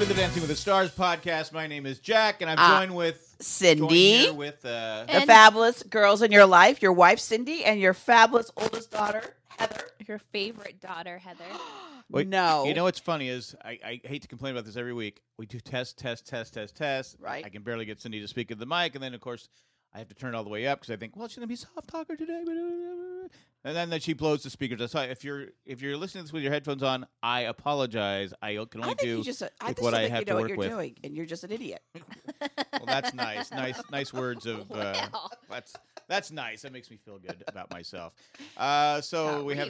to the Dancing with the Stars podcast. My name is Jack, and I'm joined with Cindy, the fabulous girls in your life, your wife Cindy, and your fabulous oldest daughter Heather. Your favorite daughter, Heather. Wait, no. You know what's funny is I hate to complain about this every week. We do test. Right. I can barely get Cindy to speak at the mic, and then of course I have to turn it all the way up because I think, well, she's gonna be soft talker today, and then she blows the speakers. So if you're listening to this with your headphones on, I apologize. I can only do with what I have to work with. Doing, and you're just an idiot. Well, that's nice. Nice words of. That's nice. That makes me feel good about myself. So we have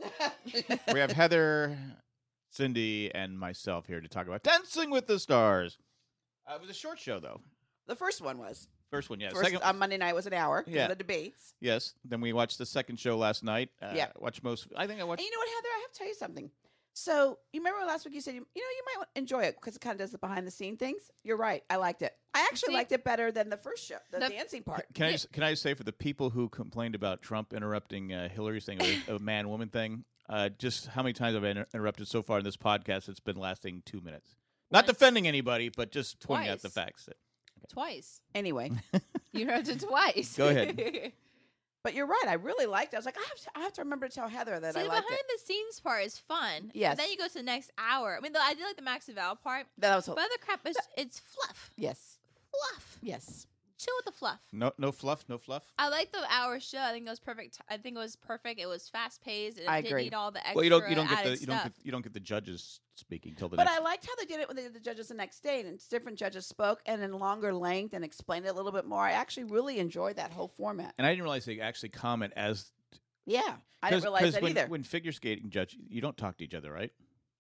Heather, Cindy, and myself here to talk about Dancing with the Stars. It was a short show, though. The first one was. First one, yes. First, on Monday night was an hour. Yeah. The debates. Yes. Then we watched the second show last night. Yeah. Watched most. I think I watched. And you know what, Heather? I have to tell you something. So you remember last week you said you might enjoy it because it kind of does the behind the scene things. You're right. I liked it. I actually liked it better than the first show, the dancing part. Can I just say for the people who complained about Trump interrupting Hillary's thing, a man-woman thing, just how many times I've interrupted so far in this podcast? It's been lasting 2 minutes. Not defending anybody, but just pointing out the facts. Twice. Anyway. You interrupted twice. Go ahead. But you're right. I really liked it. I was like, I have to remember to tell Heather that I liked it. The behind the scenes part is fun. Yes. And then you go to the next hour. I mean, I did like the Max Val part. That was but other crap is it's fluff. Yes. Fluff. Yes. Chill with the fluff. No fluff. I like the hour show. I think it was perfect. It was fast paced. I didn't agree. need all the extra. Well, you don't get the judges speaking till the. But next. I liked how they did it when they did the judges the next day, and different judges spoke and in longer length and explained it a little bit more. I actually really enjoyed that whole format. And I didn't realize they actually comment as. Yeah, I didn't realize that either. When figure skating judge, you don't talk to each other, right?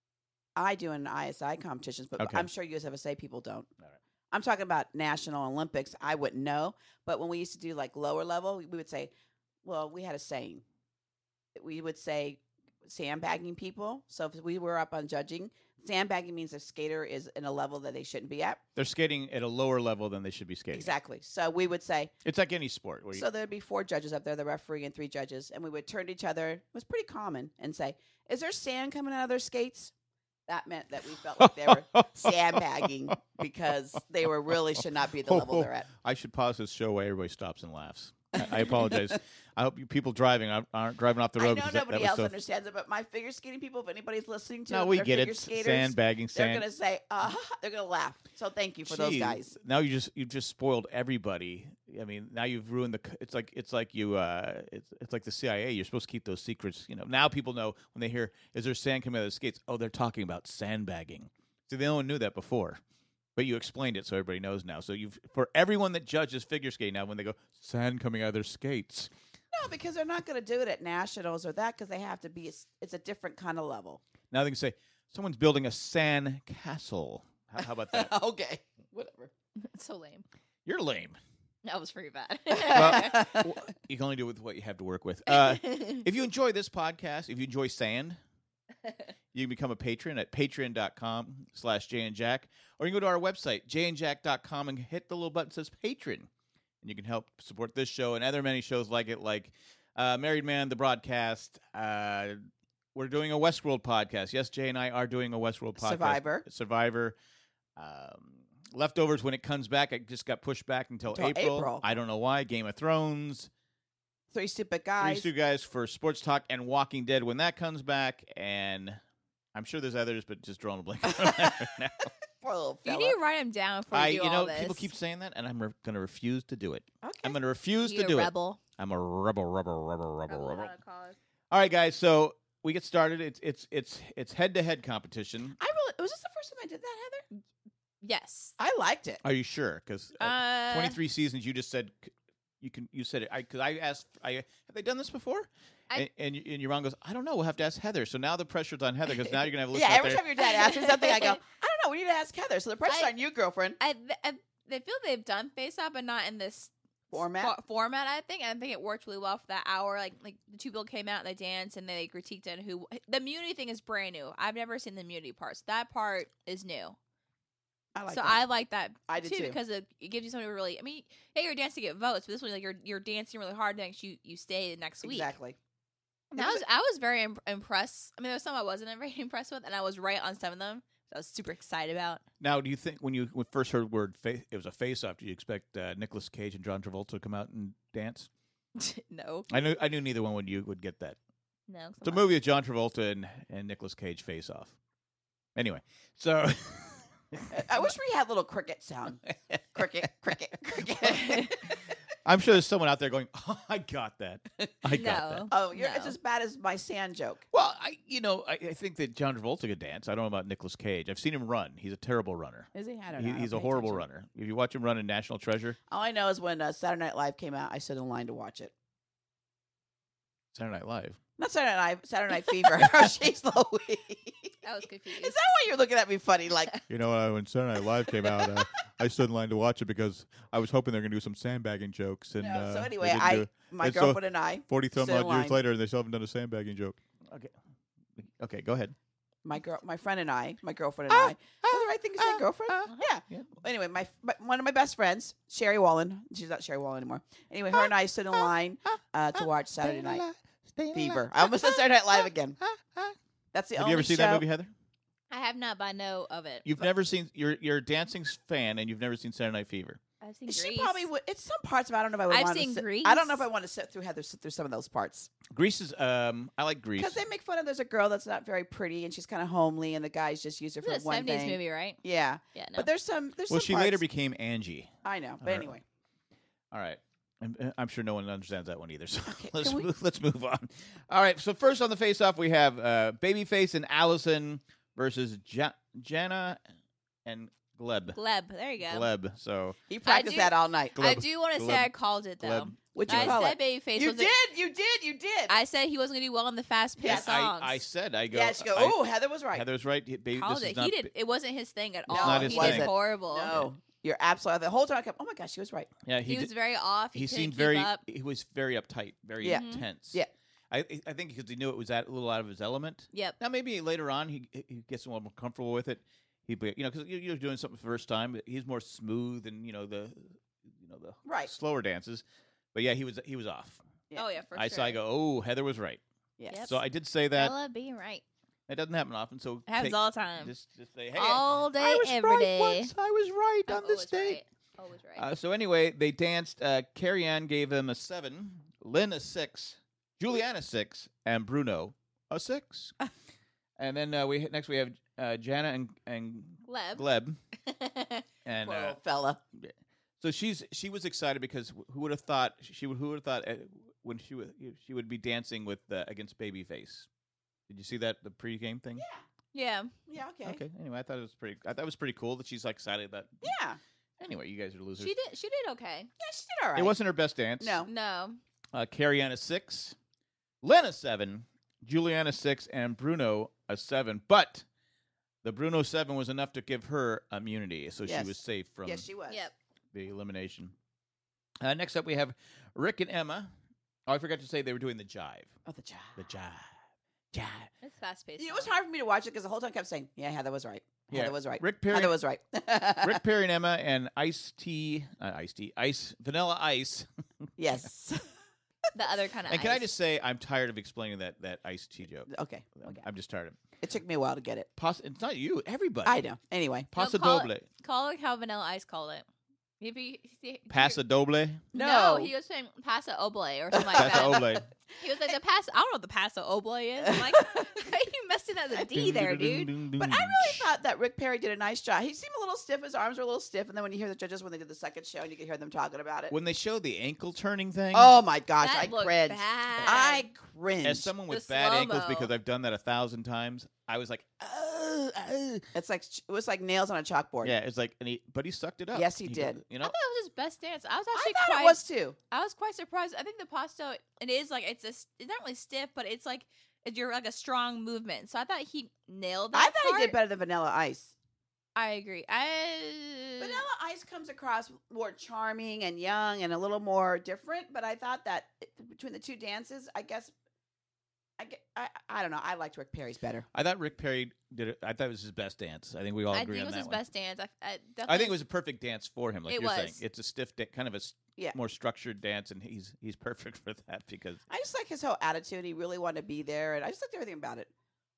I do in ISI competitions, but Okay. I'm sure USFSA people don't. All right. I'm talking about National Olympics. I wouldn't know. But when we used to do like lower level, we would say, well, we had a saying. We would say sandbagging people. So if we were up on judging, sandbagging means a skater is in a level that they shouldn't be at. They're skating at a lower level than they should be skating. Exactly. So we would say. It's like any sport. So there'd be 4 judges up there, the referee and 3 judges. And we would turn to each other. It was pretty common and say, is there sand coming out of their skates? That meant that we felt like they were sandbagging because they were really should not be the level they're at. I should pause this show while everybody stops and laughs. I apologize. I hope you people driving aren't driving off the road. I know nobody else understands it, but my figure skating people, if anybody's listening to no, it, we they're get figure it. skaters, Sandbagging, they're going to say, they're going to laugh. So thank you for those guys. Now you've just spoiled everybody. I mean, now you've ruined the. It's like the CIA. You're supposed to keep those secrets. Now people know when they hear, "Is there sand coming out of the skates?" Oh, they're talking about sandbagging. See, no one knew that before, but you explained it so everybody knows now. So for everyone that judges figure skating now, when they go sand coming out of their skates. No, because they're not going to do it at nationals or that because they have to be. It's a different kind of level. Now they can say someone's building a sand castle. How about that? Okay, whatever. It's so lame. You're lame. That was pretty bad. Well, you can only do it with what you have to work with. If you enjoy this podcast, if you enjoy sand, you can become a patron at patreon.com/JayandJack, or you can go to our website, jayandjack.com, and hit the little button that says patron. And you can help support this show and other many shows like it, like Married Man, the broadcast. We're doing a Westworld podcast. Yes, Jay and I are doing a Westworld podcast. Survivor. Leftovers, when it comes back, it just got pushed back until April. I don't know why. Game of Thrones. Three Stupid Guys for Sports Talk, and Walking Dead when that comes back. And I'm sure there's others, but just drawing a blank right now. You need to write them down before you do all this. People keep saying that, and I'm going to refuse to do it. Okay. I'm going to refuse to do it. I'm a rebel. All right, guys. So we get started. It's head-to-head competition. Was this the first time I did that, Heather? Yes. I liked it. Are you sure? Because 23 seasons, you just said you said it. Because I asked, have they done this before? And your mom goes, I don't know. We'll have to ask Heather. So now the pressure's on Heather because now you're gonna have a listen. Yeah, every time your dad asks me something, I go, I don't know. We need to ask Heather. So the pressure's on you, girlfriend. They feel they've done Face Off, but not in this format. I think it worked really well for that hour. Like the 2 people came out and they danced and they critiqued it. The immunity thing is brand new. I've never seen the immunity parts. That part is new. I like that. I did too because it gives you something to really. I mean, hey, you're dancing to get votes, but this one, like you're dancing really hard. Next, you stay the next week. Exactly. I was very impressed. I mean, there was some I wasn't very impressed with, and I was right on some of them. I was super excited about. Now, do you think when you first heard the word it was a face-off, did you expect Nicolas Cage and John Travolta to come out and dance? No. I knew neither one would get that. No. It's a movie with John Travolta and Nicolas Cage face off. Anyway, so I wish we had a little cricket sound. Cricket, cricket, cricket. I'm sure there's someone out there going, "Oh, I got that. I got that." Oh, it's as bad as my sand joke. Well, I think that John Travolta could dance. I don't know about Nicolas Cage. I've seen him run. He's a terrible runner. Is he? I don't know. He's a horrible runner. If you watch him run in National Treasure. All I know is when Saturday Night Live came out, I stood in line to watch it. Saturday Night Live. Not Saturday Night Live, Saturday Night Fever. She's Louise. I was confused. Is that why you're looking at me funny? Like, You know, when Saturday Night Live came out, I stood in line to watch it because I was hoping they were going to do some sandbagging jokes. And no. So they anyway, didn't do it. my And so girlfriend and I, 40-some stood in odd years line. later, they still haven't done a sandbagging joke. Okay, go ahead. my girlfriend and I, my girlfriend and I. Is that the right thing to say, girlfriend? Yeah. Yeah. Anyway, one of my best friends, Sherry Wallen. She's not Sherry Wallen anymore. Anyway, her and I stood in line to watch Saturday Night Fever. I almost said Saturday Night Live again. That's the Have only you ever seen show. that movie, Heather? I have not, but I know of it. You've never seen. You're a dancing fan, and you've never seen Saturday Night Fever. I've seen Grease. She probably would. It's some parts, but I don't know if I would I've want seen to sit. Grease. I don't know if I want to sit through some of those parts. Grease is. I like Grease. Because they make fun of there's a girl that's not very pretty and she's kind of homely, and the guys just use her It's for a one 70s thing. movie, right? Yeah. Yeah, no. But there's some. Well, she later parts- became Angie. I know, but All right. anyway. All right. I'm sure no one understands that one either. So Okay, let's move on. All right. So first on the face-off, we have Babyface and Allison versus Jana and Gleb. Gleb. There you go. Gleb. So He practiced do- that all night. Gleb. I do want to say Gleb. I called it, though. Gleb. What'd you I call said it? Babyface. You wasn't- did. You did. I said he wasn't going to do well in the fast-paced Yes. songs. I said I go. Yeah, she go. I- Oh, Heather was right. Heather's right. Baby, called this it. is not He did. It wasn't his thing at No, all. not his he thing. did horrible. No, you're absolutely. The whole time I kept. Oh my gosh, she was right. Yeah, He was did- very off. He He couldn't seemed keep very. up. He was very uptight, very Yeah. intense. Yeah. I think because he knew it was a little out of his element. Yep. Now maybe later on he gets a little more comfortable with it. Because you're doing something for the first time. But he's more smooth and the Right. slower dances. But yeah, he was off. Yeah. Oh, yeah, for I sure. saw. I go. Oh, Heather was right. Yes. Yep. So I did say that. Ella being right. It doesn't happen often. So It happens all the time. Just say, hey, all day, I was every right day. once. I was right I'm on this always date. right. Always right. So anyway, they danced. Carrie Ann gave them a 7, Lynn a 6, Juliana 6, and Bruno a 6. And then next we have Jana and Gleb. Gleb, and Poor old fella. so she was excited because who would have thought when she would be dancing with against Babyface. Did you see the pregame thing? Yeah. Yeah. Okay. Okay. Anyway, I thought it was pretty cool that she's like excited that. Yeah. Anyway, you guys are losers. She did okay. Yeah, she did all right. It wasn't her best dance. No. No. Carrie Ann a 6, Lynn a 7, Juliana 6, and Bruno a 7. But the Bruno 7 was enough to give her immunity, so Yes. she was safe from Yes, she was. Yep. the elimination. Next up, we have Rick and Emma. Oh, I forgot to say they were doing the jive. Oh, the job. The jive. Jive. It's fast paced. It was hard for me to watch it because the whole time I kept saying, "Yeah, Heather was right. Yeah. Heather was right. Rick Perry, Heather was right." Rick Perry and Emma and Vanilla Ice. Yes. The other kind of. And can I just say, I'm tired of explaining that iced tea joke. Okay. I'm just tired of it. It took me a while to get it. It's not you, everybody. I know. Anyway. Paso call doble. Call it how Vanilla Ice called it. If he Paso doble. No, he was saying Paso Oble or something like Paso that. oble. He was like the Paso. I don't know what the Paso Oble is. I'm like, you messed it as a D there, dude. But I really thought that Rick Perry did a nice job. He seemed a little stiff. His arms were a little stiff. And then when you hear the judges when they did the second show, and you could hear them talking about it. When they showed the ankle turning thing. Oh my gosh, That I looked cringed. bad. I cringed. As someone with The bad ankles, slow-mo. because I've done that 1,000 times, I was like, It's like it was like nails on a chalkboard. yeah, it's like, but he sucked it up. Yes, he did. You I know, thought it was his best dance. I was I actually thought quite. it was too. I was quite surprised. I think the pasto. It is like it's not really stiff, but it's like you're like a strong movement. So I thought he nailed that. I thought part. he did better than Vanilla Ice. I agree. Vanilla Ice comes across more charming and young and a little more different, but I thought that between the two dances, I guess, I don't know. I liked Rick Perry's better. I thought Rick Perry did it. I thought it was his best dance. I think we all I agree think it on was that his one. best dance. I think it was a perfect dance for him. Like It you're saying, was. it's a stiff, kind of a Yeah. more structured dance, and he's perfect for that because I just like his whole attitude. He really wanted to be there, and I just liked everything about it.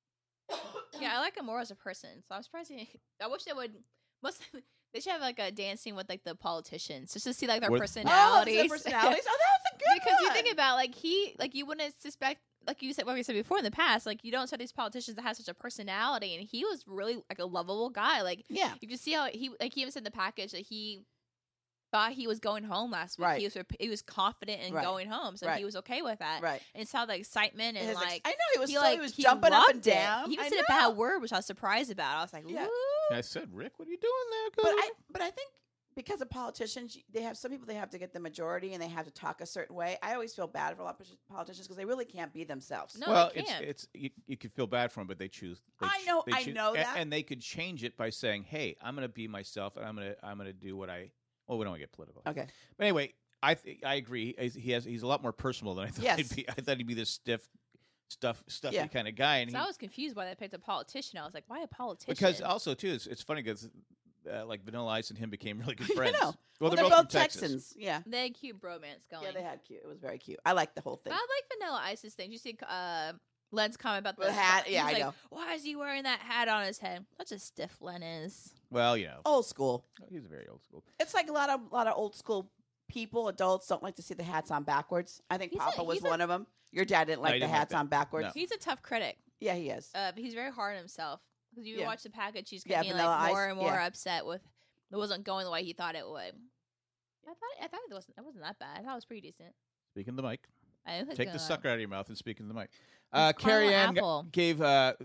Yeah, I like him more as a person. So I'm surprised. I wish they would. They should have like a dancing with like the politicians just to see like their personalities. Oh, personalities. Oh, that was a good because one. you think about like you wouldn't suspect, like you said, what we said before in the past, like you don't expect these politicians that have such a personality, and he was really like a lovable guy. Like yeah, you can see how he even said in the package that he thought he was going home last week. Right. He was confident in going home, so he was okay with that. Right. And saw the excitement and like I know he was jumping up and down. He even said a bad word, which I was surprised about. I was like, yeah. Woo. I said, Rick, what are you doing there? But I think because of politicians, they have some people they have to get the majority and they have to talk a certain way. I always feel bad for a lot of politicians because they really can't be themselves. No, well, they can't. it's you can feel bad for them, but they choose. I know that, and they could change it by saying, "Hey, I'm going to be myself, and I'm going to do what I." Well, we don't want to get political. Okay, but anyway, I agree. He's a lot more personal than I thought he'd be. I thought he'd be this stuffy kind of guy. And I was confused why they picked a politician. I was like, why a politician? Because also too, it's funny because like Vanilla Ice and him became really good friends. I know. Well, they're both Texans. Yeah, they had cute bromance going. Yeah, they had cute. It was very cute. I liked the whole thing. I like Vanilla Ice's thing. Did you see Len's comment about the hat? Yeah, I know. Why is he wearing that hat on his head? Such a stiff Len is. Well, old school. He's very old school. It's like a lot of old school people, adults don't like to see the hats on backwards. I think Papa was one of them. Your dad didn't like the hats on backwards. No. He's a tough critic. Yeah, he is. He's very hard on himself. Because you watch the package, he's getting more and more upset with it wasn't going the way he thought it would. I thought it wasn't that bad. I thought it was pretty decent. Speaking of the mic. Take the sucker out of your mouth and speak into the mic. Carrie Ann gave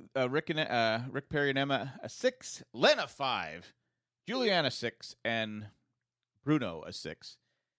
Rick Perry and Emma a 6, Len a 5, Juliana 6, and Bruno a 6.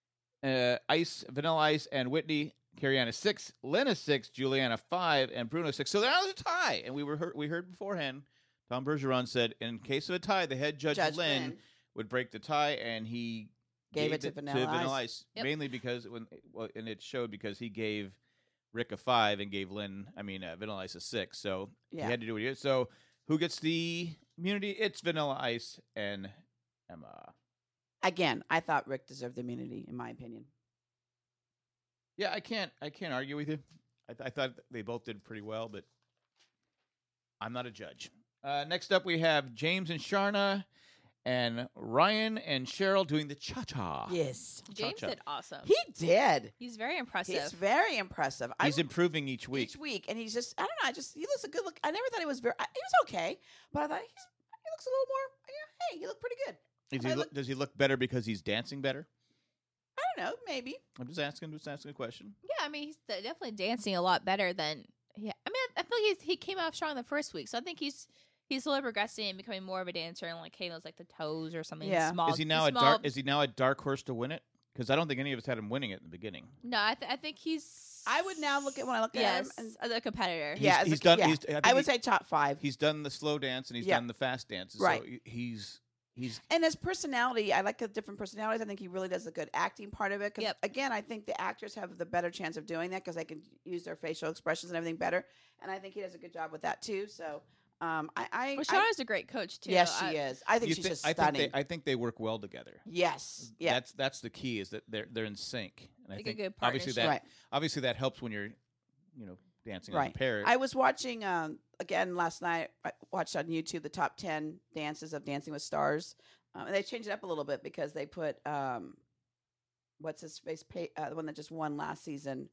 Vanilla Ice and Whitney, Carrie Ann a 6, Len a 6, Juliana 5, and Bruno 6. So that was a tie. And we heard beforehand, Tom Bergeron said, in case of a tie, the head judge Lynn would break the tie, and he gave it to Vanilla Ice. Mainly because and it showed because he gave Rick a 5 and gave Vanilla Ice a 6. So he had to do what he did. So who gets the immunity? It's Vanilla Ice and Emma. Again, I thought Rick deserved the immunity, in my opinion. Yeah, I can't argue with you. I thought they both did pretty well, but I'm not a judge. Next up, we have James and Sharna. And Ryan and Cheryl doing the cha-cha. Yes. James did awesome. He did. He's very impressive. He's very impressive. He's improving each week. And he's just, I don't know, he looks a good look. I never thought he was he was okay, but I thought he looks a little more, hey, he looked pretty good. Does he look better because he's dancing better? I don't know, maybe. I'm just asking a question. Yeah, he's definitely dancing a lot better than, I feel like he came out strong the first week, so I think he's slowly progressing and becoming more of a dancer and like Kayla's like the toes or something small. Is he now a dark horse to win it? Because I don't think any of us had him winning it in the beginning. No, I think he's. I would now look at him as a competitor. He's done. I would say top 5. He's done the slow dance and he's done the fast dances. Right. So he's and his personality. I like the different personalities. I think he really does a good acting part of it. Because again, I think the actors have the better chance of doing that because they can use their facial expressions and everything better. And I think he does a good job with that too. So. Sharna's a great coach too. Yes, she is. I think she's just stunning. I think they work well together. Yes, yeah. That's the key is that they're in sync. And I think a good partnership. obviously that helps when you're, dancing as a pair. I was watching again last night. I watched on YouTube the top 10 dances of Dancing with Stars, and they changed it up a little bit because they put what's his face, the one that just won last season,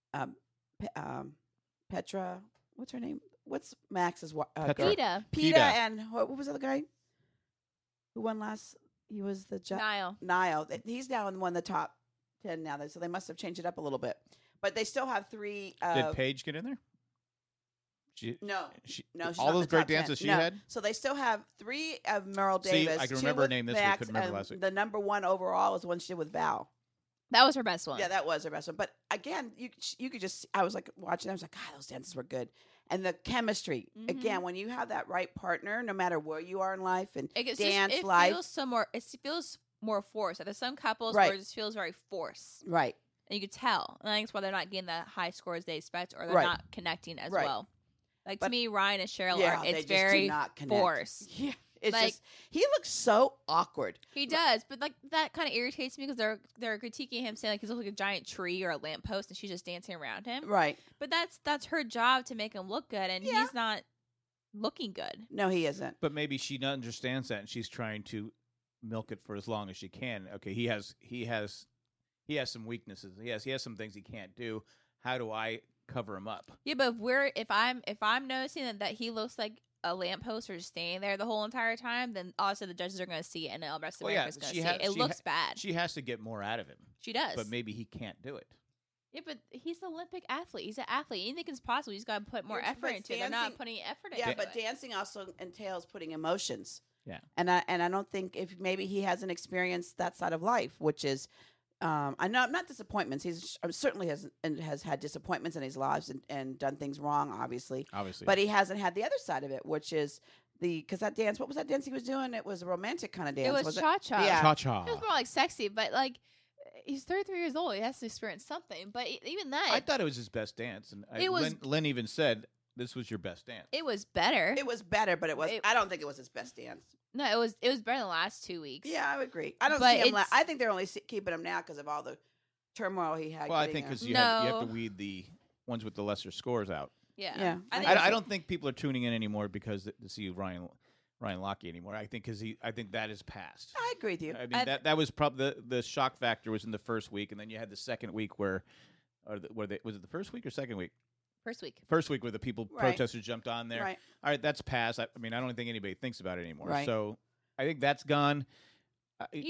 Petra. What's her name? What's Max's girl? Peta, and what was the other guy who won last? He was the Niall. He's now in one of the top 10 now, so they must have changed it up a little bit. But they still have 3. Did Paige get in there? No. She's all those great dances she had. So they still have 3 of Merle Davis. I can remember her name this week. Couldn't remember last week. The number 1 overall is the one she did with Val. That was her best one. Yeah, that was her best one. But again, you could just. I was like watching. I was like, God, those dances were good. And the chemistry, again, when you have that right partner, no matter where you are in life and life. It feels more forced. There's some couples where it just feels very forced. Right. And you could tell. And I think it's why they're not getting the high scores they expect or they're not connecting as well. Like, to me, Ryan and Cheryl it's very forced. Yeah. It's just, he looks so awkward. He does, but like that kind of irritates me because they're critiquing him, saying like he's like a giant tree or a lamppost, and she's just dancing around him. Right. But that's her job to make him look good, and he's not looking good. No, he isn't. But maybe she understands that, and she's trying to milk it for as long as she can. Okay, he has some weaknesses. He has some things he can't do. How do I cover him up? Yeah, but if I'm noticing that he looks like a lamppost or just staying there the whole entire time, then also the judges are going to see it, and the rest of America's going to see it. It looks bad. She has to get more out of him. She does, but maybe he can't do it. Yeah, but he's an Olympic athlete. He's an athlete. Anything is possible. He's got to put more effort into it. They're not putting effort into it. Yeah, but dancing also entails putting emotions. Yeah, and I don't think if maybe he hasn't experienced that side of life, which is. I know not disappointments. He's certainly has had disappointments in his lives and done things wrong, obviously. But he hasn't had the other side of it, which is because that dance. What was that dance he was doing? It was a romantic kind of dance. It was cha-cha. Yeah, cha-cha. It was more like sexy, but like he's 33 years old. He has to experience something. But even that, I thought it was his best dance, and Lynn even said this was your best dance. It was better. It was better, but it was. I don't think it was his best dance. No, it was better than the last 2 weeks. Yeah, I would agree. I don't see him. I think they're only keeping him now because of all the turmoil he had. Well, I think because you have to weed the ones with the lesser scores out. Yeah. I don't think people are tuning in anymore because to see Ryan Lochte anymore. I think that is past. I agree with you. I mean that was probably the shock factor was in the first week, and then you had the second week was it the first week or second week? First week where the protesters jumped on there. Right. All right, that's past. I mean, I don't think anybody thinks about it anymore. Right. So I think that's gone. He's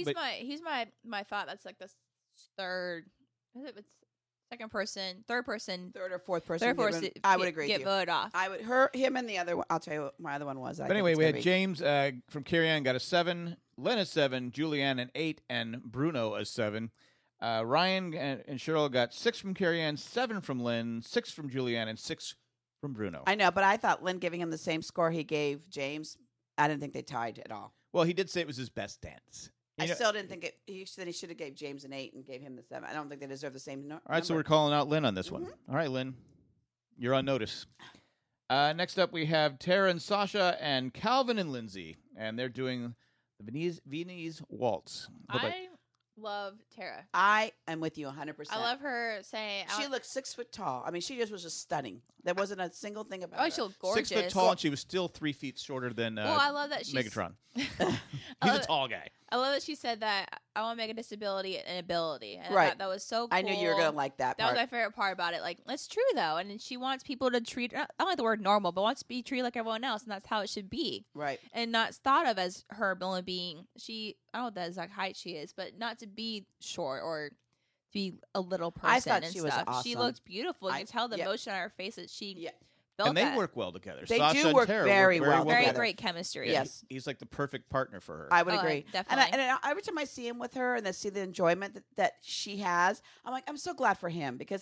my thought. That's like the third. It's second person, third person, third or fourth person. I would agree. Get voted off. I would him and the other one. I'll tell you what my other one was. But anyway, we had James from Carry On got a 7, Len a 7, Julianne an 8, and Bruno a 7. Ryan and Cheryl got 6 from Carrie Ann, 7 from Lynn, 6 from Julianne, and 6 from Bruno. I know, but I thought Lynn giving him the same score he gave James, I didn't think they tied at all. Well, he did say it was his best dance. Still didn't think it. He said he should have gave James an 8 and gave him the 7. I don't think they deserve the same number. All right, so we're calling out Lynn on this one. All right, Lynn, you're on notice. Next up, we have Tara and Sasha and Calvin and Lindsay, and they're doing the Viennese Waltz. I love Tara. I am with you 100%. I love her saying she looked 6 foot tall. I mean, she just was just stunning. There wasn't a single thing about her. Oh, she looked gorgeous. 6 foot tall, and she was still 3 feet shorter than I love that Megatron. He's a tall guy. I love that she said that I want to make a disability an ability. And right. That was so cool. I knew you were going to like that part. That was my favorite part about it. Like, it's true, though. And she wants people to treat, I don't like the word normal, but wants to be treated like everyone else. And that's how it should be. Right. And not thought of as her only being, I don't know what the exact height she is, but not to be short or be a little person. I thought she was awesome. She looked beautiful. You can tell the emotion on her face that she and they work well together. They Sasha do work and Tara very well Very together. great chemistry. Yes. He's like the perfect partner for her. I would agree. Definitely. And every time I see him with her and I see the enjoyment that she has, I'm like, I'm so glad for him because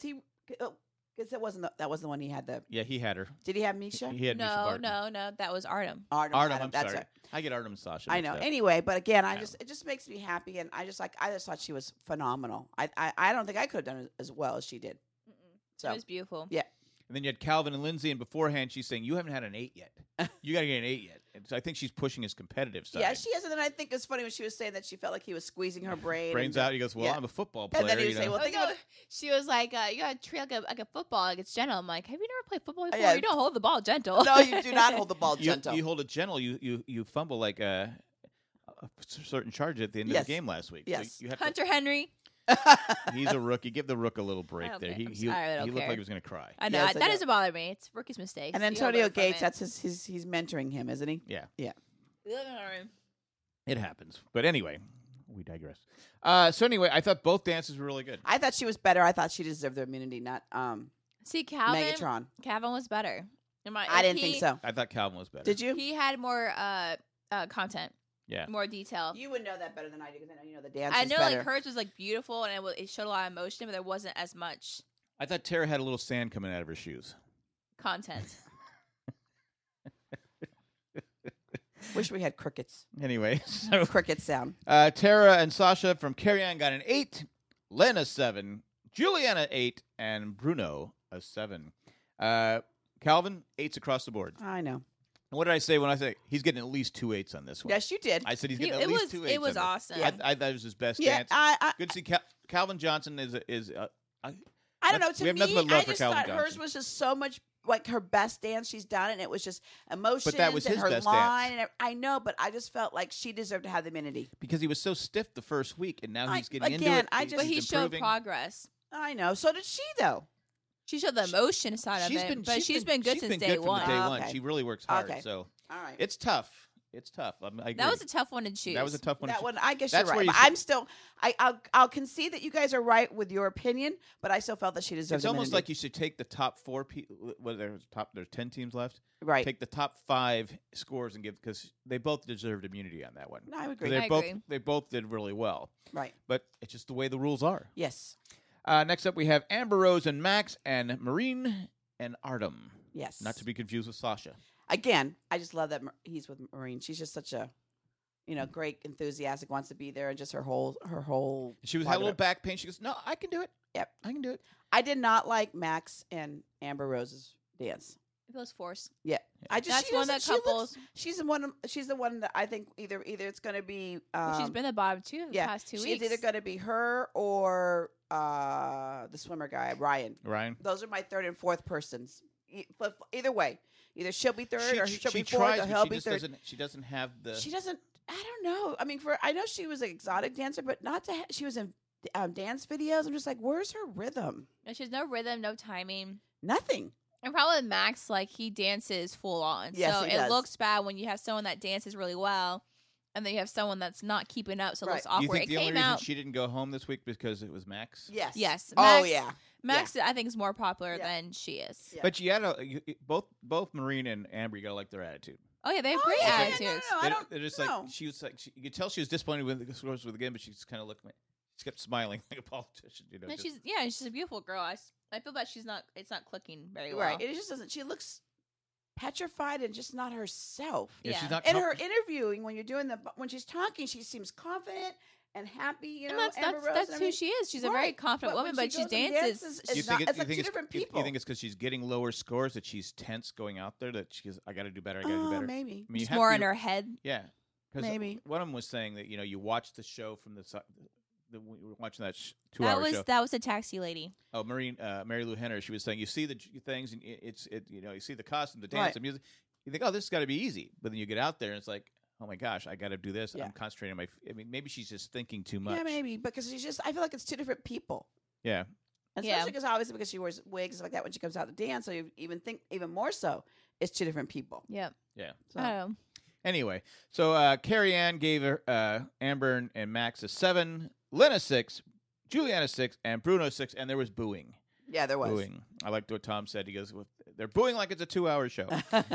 that wasn't the one he had. He had her. Did he have Misha? He had Misha Barton. No. That was Artem. Artem, I'm sorry. Right. I get Artem and Sasha. I know. Anyway, but again, it just makes me happy, and I just thought she was phenomenal. I don't think I could have done it as well as she did. So it was beautiful. Yeah. And then you had Calvin and Lindsay, and beforehand she's saying, you haven't had an 8 yet. You got to get an 8 yet. And so I think she's pushing his competitive side. Yeah, she is. And then I think it's funny when she was saying that she felt like he was squeezing her brains out. He goes, well, I'm a football player. And then he would say, well, think of it. She was like, you got to treat like a football, like it's gentle. I'm like, have you never played football before? You don't hold the ball gentle. No, you do not hold the ball gentle. You hold it gentle. You fumble like a certain charge at the end of the game last week. Yes. So you have Hunter Henry. He's a rookie. Give the rook a little break there. He looked like he was going to cry. I know. That doesn't bother me. It's rookie's mistake. And Antonio Gates, that's he's mentoring him, isn't he? Yeah. Yeah. It happens. But anyway, we digress. So anyway, I thought both dances were really good. I thought she was better. I thought she deserved the immunity, not Megatron. Calvin was better. I didn't think so. I thought Calvin was better. Did you? He had more content. Yeah, more detail. You would know that better than I do because I know you know the dance. I know better. like hers was like beautiful and it showed a lot of emotion, but there wasn't as much. I thought Tara had a little sand coming out of her shoes. Content. Wish we had crickets. Anyway, so cricket sound. Tara and Sasha from Carry On got an 8, Len a 7, Juliana 8, and Bruno a 7. Calvin 8s across the board. I know. And what did I say when I say he's getting at least 2 8s on this one? Yes, you did. I said he's getting at least 2 8s. It was awesome. I thought it was his best dance. Good to see Calvin Johnson is. I don't know. To we have me, nothing but love I for just Calvin thought Johnson. hers was just so much like her best dance she's done, and it was just emotions But that was and his her best line. dance. And I know, but I just felt like she deserved to have the immunity. Because he was so stiff the first week, and now he's getting into again, it. I just- But he he's showed improving. progress. I know. So did she, though. She showed the emotion side of it, but she's been good since day from one. Day Oh, one. okay. She really works hard. Okay. So All right. it's tough. It's tough. I agree. That was a tough one to choose. That was a tough one. That to one, I guess That's you're where right. you But should- I'm still, I'll concede that you guys are right with your opinion, but I still felt that she deserved It's almost immunity. like you should take the top 4 people. Well, there's 10 teams left. Right. Take the top 5 scores and give, because they both deserved immunity on that one. No, I agree. I agree. They both did really well. Right. But it's just the way the rules are. Yes. Next up, we have Amber Rose and Max and Marine and Artem. Yes. Not to be confused with Sasha. Again, I just love that he's with Maureen. She's just such a, great, enthusiastic, wants to be there, and just her whole. She had part a of little it. back pain. She goes, "No, I can do it. Yep. I can do it." I did not like Max and Amber Rose's dance. It feels forced. Yeah, I just That's she one doesn't- that she looks- couples. She's the one. She's the one that I think either it's going to be. She's been the bottom 2 the past 2 she's weeks. either going to be her or the swimmer guy Ryan. Ryan. Those are my third and fourth persons. Either way, either she'll be third or she'll she be fourth tries, or but he'll she be just third. doesn't. She doesn't have the. She doesn't. I don't know. I mean, I know she was an exotic dancer, but not to. She was in dance videos. I'm just like, where's her rhythm? And she has no rhythm, no timing. Nothing. And probably with Max, like he dances full on. Yes, so he it does. looks bad when you have someone that dances really well, and then you have someone that's not keeping up, so it looks Right. Do you awkward. think It the only came reason out. she didn't go home this week because it was Max? Yes. Yes. Oh Max- yeah. Max, I think, is more popular Yeah. than she is. Yeah. But you had both Marine and Amber. You gotta like their attitude. Oh yeah, they have Oh, great yeah, attitudes. No, I don't. They're just no. like she was like you could tell she was disappointed with the scores with the game, but she just kind of looked. She kept smiling like a politician. You know. And just- she's a beautiful girl. I feel bad she's not. It's not clicking very well. Right. It just doesn't. She looks petrified and just not herself. yeah, Yeah. she's not. In her interviewing, when she's talking, she seems confident and happy. You know, And Amber Rose, that's I who mean, she is. She's a very right. confident woman, when but she goes and dances. You It's think not. It's like two different people. You think it's because she's getting lower scores that she's tense going out there? That she's I got to do better. I got to do better. Maybe. I mean, you Just have more to in be- her head. Yeah, because Maybe. one of them was saying that you watch the show from the we were watching that 2 That hour was show. that was a taxi lady. Oh, Mary Lou Henner. She was saying you see the things and you see the costume, the dance, Right. the music. You think, oh, this has got to be easy, but then you get out there and it's like, oh my gosh, I got to do this. Yeah. I'm concentrating on my. I mean, maybe she's just thinking too much. Yeah, maybe because she's just. I feel like it's two different people. Yeah. And Yeah. especially because obviously because she wears wigs like that when she comes out to dance, so you even think even more so it's two different people. Yep. Yeah. So, I don't know. Anyway, so Carrie Ann gave her Amber and Max a 7, Lynn a 6, Juliana 6, and Bruno 6, and there was booing. yeah, there was. Booing. I liked what Tom said. He goes, they're booing like it's a 2-hour show.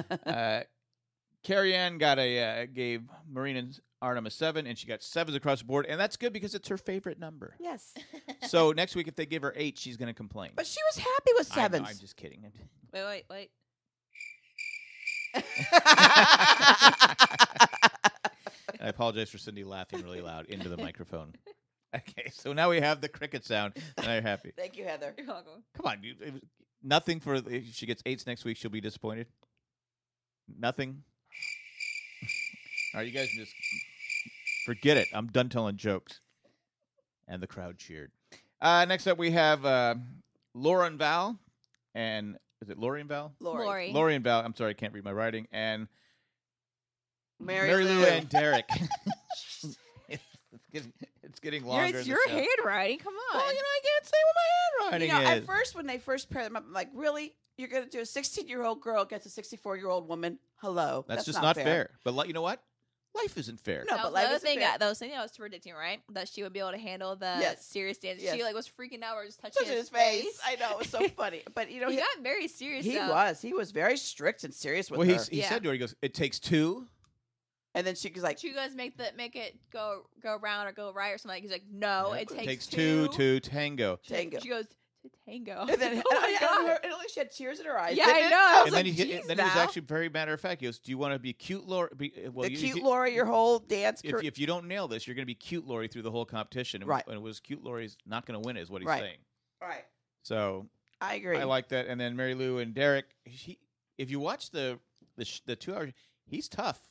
Carrie Ann gave Marine and Artem a 7, and she got 7s across the board, and that's good because it's her favorite number. Yes, So next week, if they give her 8, she's going to complain. but she was happy with I know, sevens. I'm just kidding. Wait. I apologize for Cindy laughing really loud into the microphone. Okay, so now we have the cricket sound, and I'm happy. Thank you, Heather. You're welcome. Come on, nothing for if she gets 8s next week, she'll be disappointed. Nothing. All right, you guys can just forget it. I'm done telling jokes. And the crowd cheered. Next up, we have Laura and Val, and is it Lori and Val? Lori. Lori and Val. I'm sorry, I can't read my writing. And Mary Lou. and Derek. it's getting longer. in the Your show. handwriting. Come on. Well, I can't say what my handwriting is. At first when they first paired them up, I'm like, really? You're going to do a 16-year-old girl gets a 64-year-old woman? Hello. That's just not fair. But you know what? Life isn't fair. No, That but was life the other isn't thing. fair. That was something I was predicting, right? That she would be able to handle the Yes. serious dance. Yes. She was freaking out or just touching Touching his face. I know. It was so funny. But, He got very serious. he though. was. He was very strict and serious with Well, her. he Yeah. said to her, he goes, "It takes 2." And then she was like, You guys make it go around or go right or something. He's like, no, Yep. it takes 2 to tango. tango. She goes to tango. And then oh my God. and she had tears in her eyes. Yeah, didn't I it? know. I was And like, then "Geez, he was Val." actually very matter of fact. He goes, "Do you want to be cute, Lori? the cute Lori, your whole dance career. If you don't nail this, you're going to be cute, Lori, through the whole competition." And Right. And it was cute, Lori's not going to win, is what he's Right. saying. Right. So I agree. I like that. And then Mary Lou and Derek. If you watch the 2 hours, he's tough.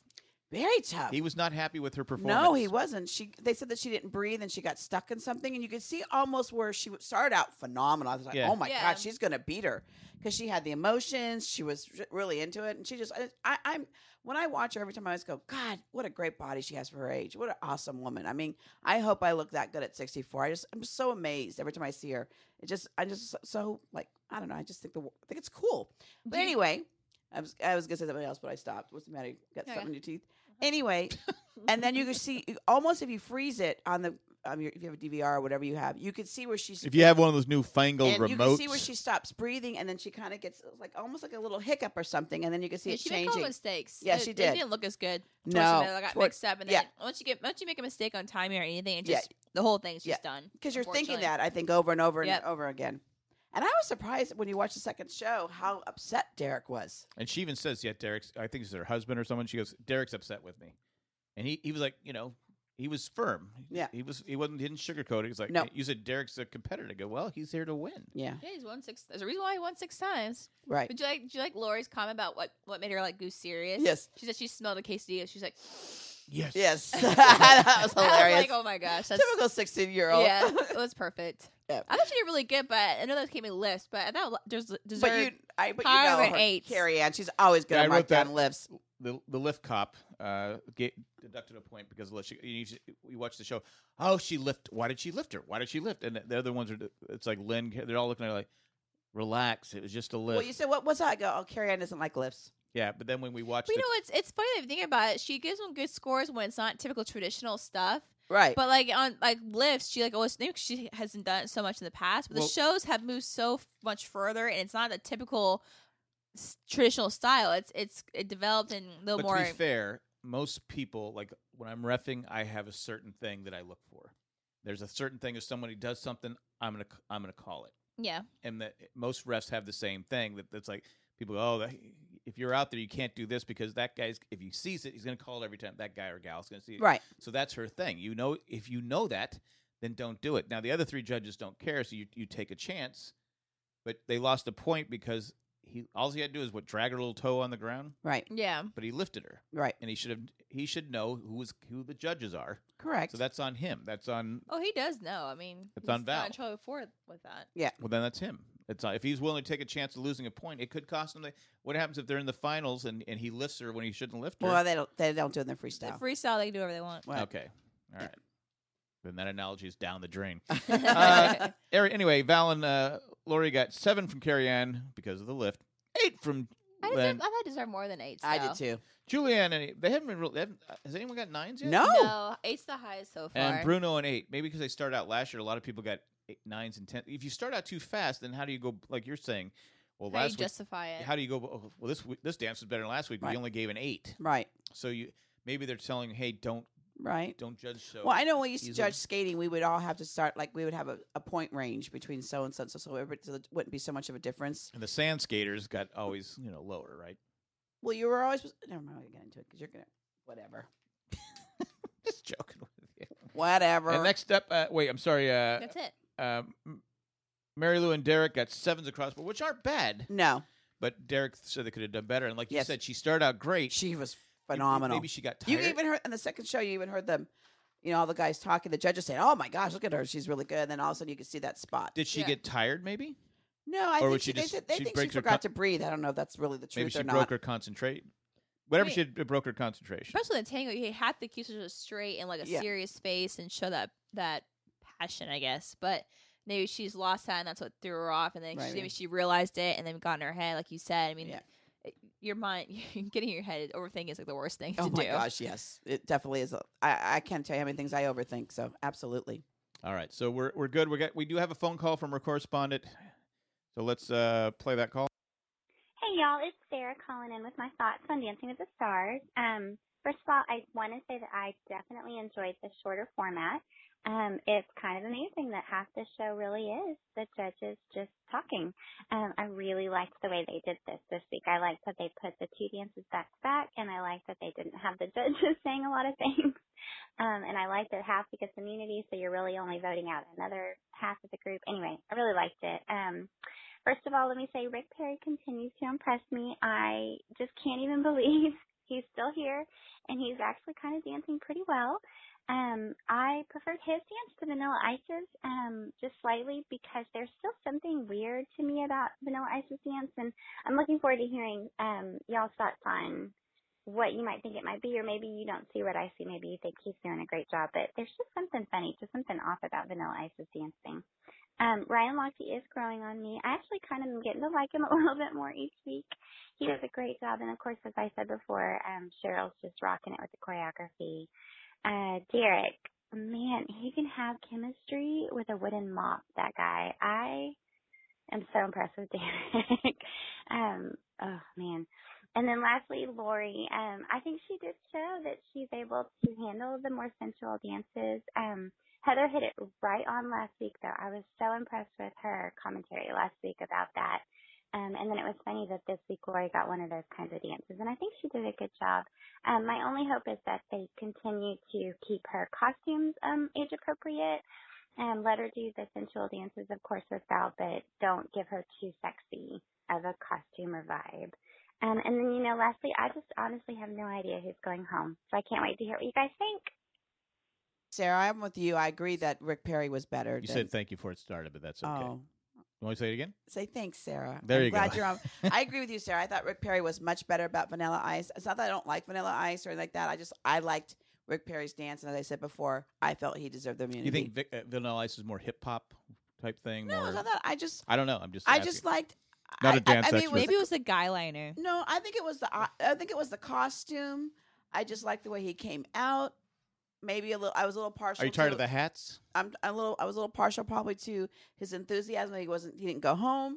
Very tough. He was not happy with her performance. No, he wasn't. They said that she didn't breathe and she got stuck in something, and you could see almost where she started out phenomenal. I was like, oh my God, she's going to beat her because she had the emotions. She was really into it, and she just, I'm when I watch her every time I always go, God, what a great body she has for her age. What an awesome woman. I mean, I hope I look that good at 64. I'm so amazed every time I see her. I just so like, I don't know. I just think it's cool. But anyway, I was going to say something else, but I stopped. What's the matter? You got something in your teeth? Anyway, and then you can see almost if you freeze it on the if you have a DVR or whatever you have, you can see where she's. If you have one of those newfangled remotes, you can see where she stops breathing, and then she kind of gets like almost like a little hiccup or something, and then you can see it she changing. She made mistakes. Yeah, she did. It didn't look as good. No, I got mixed up, and then once you make a mistake on timing or anything, it just the whole thing's just done. Because you're thinking that I think over and over and over again. And I was surprised when you watched the second show how upset Derek was. And she even says, Derek's, I think it's her husband or someone. She goes, Derek's upset with me. And he was like, he was firm. Yeah. He didn't sugarcoat it. He's like, no. You said Derek's a competitor. I go, well, he's here to win. Yeah. Yeah, he's won 6. There's a reason why he won 6 times. Right. Did you like Lori's comment about what made her like go serious? Yes. She said she smelled a quesadilla. She's like, yes. Yes. That was hilarious. I was like, oh my gosh. That's typical 16-year-old. Yeah, it was perfect. Yeah. I thought she did really good, but I know that came in lifts, but I thought deserved but you know an her, 8. Carrie Ann, she's always going to mark down lifts. The lift cop deducted a point because of lift. You watch the show. Oh, she lift. Why did she lift her? Why did she lift? And the other ones it's like Lynn. They're all looking at her like, relax. It was just a lift. Well, you said what's that? I go, oh, Carrie Ann doesn't like lifts. Yeah, but then when we watch, it's funny if you think about it. She gives them good scores when it's not typical traditional stuff. Right. But like on lifts, she always thinks she hasn't done it so much in the past. But the shows have moved so much further, and it's not a typical traditional style. It developed in a little more. To be fair, most people, like when I'm reffing, I have a certain thing that I look for. There's a certain thing. If somebody does something, I'm gonna call it. Yeah. And most refs have the same thing. That's like people go, oh, if you're out there, you can't do this because that guy's, if he sees it, he's gonna call it every time. That guy or gal is gonna see it. Right. So that's her thing. If you know that, then don't do it. Now the other 3 judges don't care, so you take a chance. But they lost a point because all he had to do is drag her little toe on the ground. Right. Yeah. But he lifted her. Right. And he should know who the judges are. Correct. So that's on him. That's on. Oh, he does know. I mean, it's on Val. He's got before with that. Yeah. Well, then that's him. It's if he's willing to take a chance of losing a point, it could cost him. What happens if they're in the finals and he lifts her when he shouldn't lift her? Well, they don't do it in the freestyle. The freestyle, they can do whatever they want. Right. Okay. All right. Then that analogy is down the drain. Anyway, Val and Lori got 7 from Carrie Ann because of the lift. 8 from. I thought I deserved more than 8. I did too. Julianne and they haven't been has anyone got 9s yet? No, 8's the highest so far. And Bruno and 8. Maybe because they started out last year, a lot of people got 9s and 10s. If you start out too fast, then how do you go? Like you're saying, well, how do you justify it? How do you go? Oh, well, this dance was better than last week. But we only gave an 8. Right. So maybe they're telling you, hey, don't judge. So well, I know when we used to judge skating, we would all have to start we would have a point range between so and so, so it wouldn't be so much of a difference. And the sand skaters got always lower, right? Well, you were always never mind. I'll get into it because you're gonna whatever. Just joking with you. Whatever. And next up, wait, I'm sorry. That's it. Mary Lou and Derek got 7s across, which aren't bad. No. But Derek said they could have done better, and like you said, she started out great. She was phenomenal. Maybe she got tired. You even heard in the second show. You even heard them. All the guys talking. The judges saying, "Oh my gosh, look at her. She's really good." And then all of a sudden, you could see that spot. Did she get tired? Maybe. No, I think they think she forgot to breathe. I don't know if that's really the truth maybe she or not. broke her concentration. Whatever she did, broke her concentration. Especially in the tango, you have to keep her straight and like a serious face and show that passion, I guess. But maybe she's lost that, and that's what threw her off. And then maybe she realized it, and then got in her head, like you said. I mean, your mind, getting in your head, overthinking is like the worst thing to do. Oh my gosh, yes, it definitely is. I can't tell you how many things I overthink. So absolutely. All right, so we're good. We do have a phone call from our correspondent. So let's play that call. Hey, y'all. It's Sarah calling in with my thoughts on Dancing with the Stars. First of all, I want to say that I definitely enjoyed the shorter format. It's kind of amazing that half the show really is the judges just talking. I really liked the way they did this week. I liked that they put the 2 dances back to back, and I liked that they didn't have the judges saying a lot of things. And I liked that half gets immunity, so you're really only voting out another half of the group. Anyway, I really liked it. First of all, let me say Rick Perry continues to impress me. I just can't even believe he's still here, and he's actually kind of dancing pretty well. I preferred his dance to Vanilla Ice's, just slightly, because there's still something weird to me about Vanilla Ice's dance, and I'm looking forward to hearing y'all's thoughts on what you might think it might be, or maybe you don't see what I see. Maybe you think he's doing a great job, but there's just something funny, just something off about Vanilla Ice's dancing. Ryan Lochte is growing on me. I actually kind of am getting to like him a little bit more each week. He does a great job, and of course, as I said before, Cheryl's just rocking it with the choreography. Derek, man, he can have chemistry with a wooden mop, that guy. I am so impressed with Derek. Oh, man. And then lastly, Lori, I think she did show that she's able to handle the more sensual dances. Heather hit it right on last week, though. I was so impressed with her commentary last week about that. And then it was funny that this week Lori got one of those kinds of dances, and I think she did a good job. My only hope is that they continue to keep her costumes age appropriate and let her do the sensual dances, of course, with Val, but don't give her too sexy of a costume or vibe. And then, lastly, I just honestly have no idea who's going home, so I can't wait to hear what you guys think. Sarah, I'm with you. I agree that Rick Perry was better. You said thank you before it started, but that's okay. Oh. You want to say it again? Say thanks, Sarah. There you glad go. You're on. I agree with you, Sarah. I thought Rick Perry was much better about Vanilla Ice. It's not that I don't like Vanilla Ice or anything like that. I liked Rick Perry's dance, and as I said before, I felt he deserved the immunity. You think Vanilla Ice is more hip hop type thing? No, it's not that. I don't know. I'm just. I asking. just liked. Not a dance expert. Maybe it was the guy liner. No, I think it was the costume. I just liked the way he came out. Maybe a little. I was a little partial. Are you tired of the hats? I was a little partial probably to his enthusiasm. He didn't go home.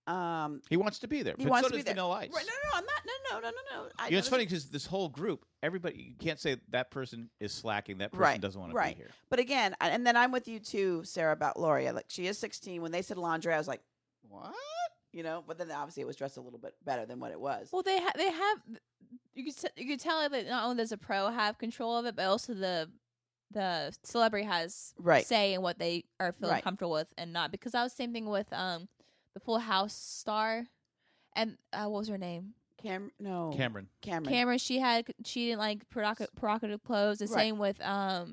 He wants to be there. He but wants so to be does there. Vanilla Ice. Right, no, I'm not. No. It's funny because this whole group, everybody, you can't say that person is slacking. That person Right, doesn't want to right. be here. But again, and then I'm with you too, Sarah, about Lori. Like, she is 16. When they said lingerie, I was like, what? But then obviously it was dressed a little bit better than what it was. Well, they have. You could tell that not only does a pro have control of it, but also the celebrity has say in what they are feeling comfortable with and not. Because that was the same thing with the Full House star, and what was her name? Cameron. Cameron. She didn't like provocative clothes. The same with a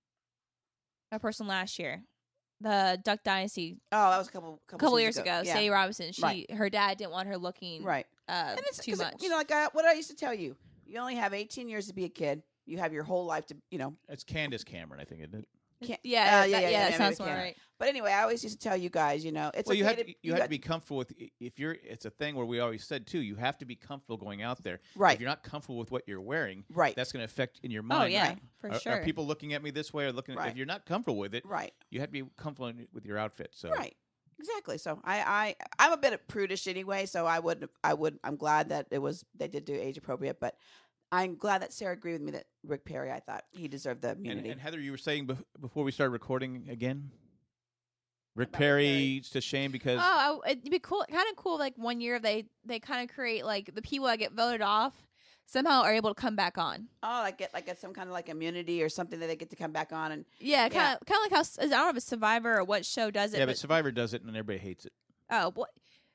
person last year, the Duck Dynasty. Oh, that was a couple years ago. Yeah. Sadie Robinson. Her dad didn't want her looking and it's too much. What I used to tell you, you only have 18 years to be a kid. You have your whole life to, It's Candace Cameron, I think, isn't it? Yeah, that sounds more right. But anyway, I always used to tell you guys, it's well, okay you have to be comfortable with. It's a thing where we always said too. You have to be comfortable going out there. Right. If you're not comfortable with what you're wearing, that's going to affect in your mind. Oh yeah, for sure. Are people looking at me this way or looking? If you're not comfortable with it, you have to be comfortable with your outfit. So exactly. So I'm a bit prudish anyway. So I'm glad that they did do age appropriate, but I'm glad that Sarah agreed with me that Rick Perry, I thought he deserved the immunity. And Heather, you were saying before we started recording again, Rick Perry, it's a shame because it'd be cool, kind of cool. Like 1 year, they kind of create like the people that get voted off somehow are able to come back on. Oh, get some kind of like immunity or something that they get to come back on and kind of like how I don't know if it's Survivor or what show does it. Yeah, but Survivor does it and everybody hates it. Oh, what?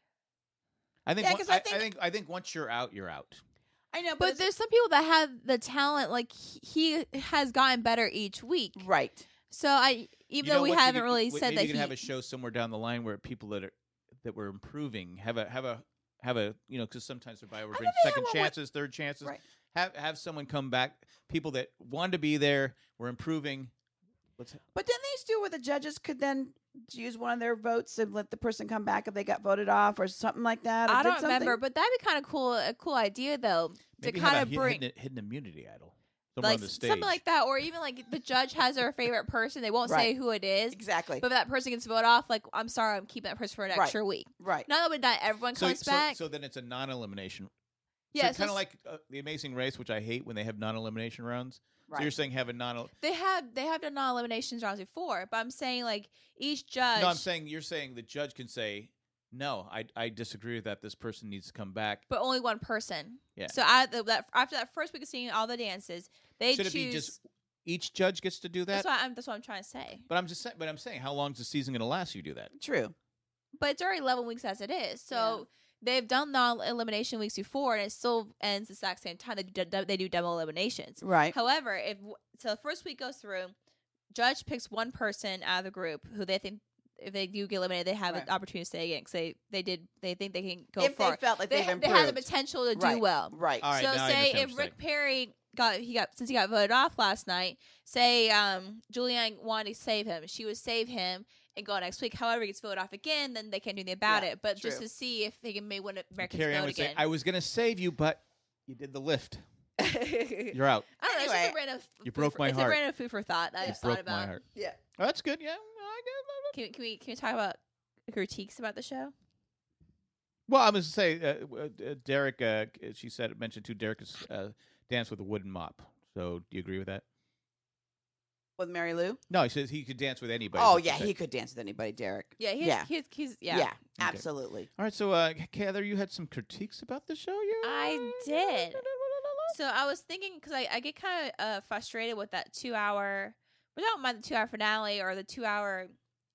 I think I think once you're out, you're out. I know, but there's some people that have the talent. Like he has gotten better each week, right? So even though we haven't really said maybe that you can have a show somewhere down the line where people that were improving have a because sometimes Survivor brings second chances, third chances. Right. Have someone come back. People that wanted to be there were improving. But didn't they do where the judges could then use one of their votes and let the person come back if they got voted off or something like that? I don't remember, but that'd be kind of cool. A cool idea though, maybe to kind of bring hidden immunity idol. Like on the stage. something like that, or even like the judge has their favorite person. They won't say who it is exactly, but if that person gets voted off, like I'm sorry, I'm keeping that person for an extra week. Right. Not that everyone comes back. So then it's a non-elimination. Yeah, so kind of like the Amazing Race, which I hate when they have non-elimination rounds. Right. So you're saying have a non. They have done non-elimination rounds before, but I'm saying like each judge. No, you're saying the judge can say. No, I disagree with that. This person needs to come back. But only one person. Yeah. So after that first week of seeing all the dances, they Should choose. It be just each judge gets to do that? That's what I'm trying to say. But I'm saying, how long is the season going to last? You do that. True. But it's already 11 weeks as it is. So they've done non-elimination weeks before, and it still ends the exact same time. They do double eliminations. Right. However, so the first week goes through, judge picks one person out of the group who they think if they do get eliminated, they have an opportunity to stay again because they think they can go if far. they felt like they they've improved. have the potential to do well. Right. All right, so now say if Rick Perry since he got voted off last night, say Julianne wanted to save him, she would save him and go next week. However, he gets voted off again, then they can't do anything about it. But just to see if they can may win America's Carrie Ann vote would again. say, I was going to save you, but you did the lift. You're out. I don't know. It's just Anyway, a random. You broke my It's heart. a random food for thought. I just thought Broke about. my heart. Yeah. Oh, that's good. Yeah. Can we talk about critiques about the show? Well, I was going to say, Derek, she mentioned too, Derek has danced with a wooden mop. So do you agree with that? With Mary Lou? No, he says he could dance with anybody. Oh, yeah. He could dance with anybody, Derek. Yeah, he's Yeah. Absolutely. All right, so Heather, you had some critiques about the show. I did. So I was thinking because I get kind of frustrated with that 2 hour. We don't mind the 2 hour finale or the 2 hour.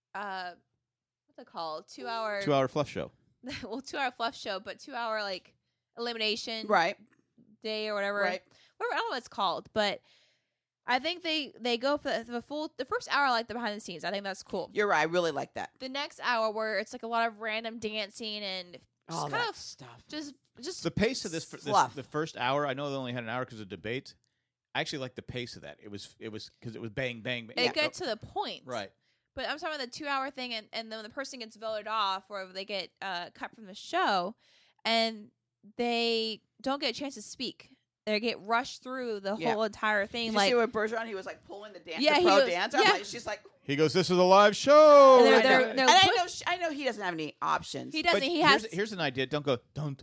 What's it called? 2 hour. 2 hour fluff show. Well, 2 hour fluff show, but 2 hour like elimination day or whatever. Right. I don't know what it's called, but I think they go for the first hour, like the behind the scenes. I think that's cool. You're right. I really like that. The next hour where it's like a lot of random dancing and just All kind that of stuff. Just the pace of the first hour. I know they only had an hour because of debates. I actually like the pace of that. It was because it was bang bang. bang. It gets to the point, right? But I'm talking about the 2 hour thing, and then when the person gets voted off or they get cut from the show, and they don't get a chance to speak. They get rushed through the whole entire thing. Did like, you see with Bergeron, he was like pulling the dance, Yeah, the he pro was- dancer. yeah. I'm like, she's like, He goes, "This is a live show." And I they're know. And I know he doesn't have any options. he doesn't. But He has. here's an idea. Don't go. Don't.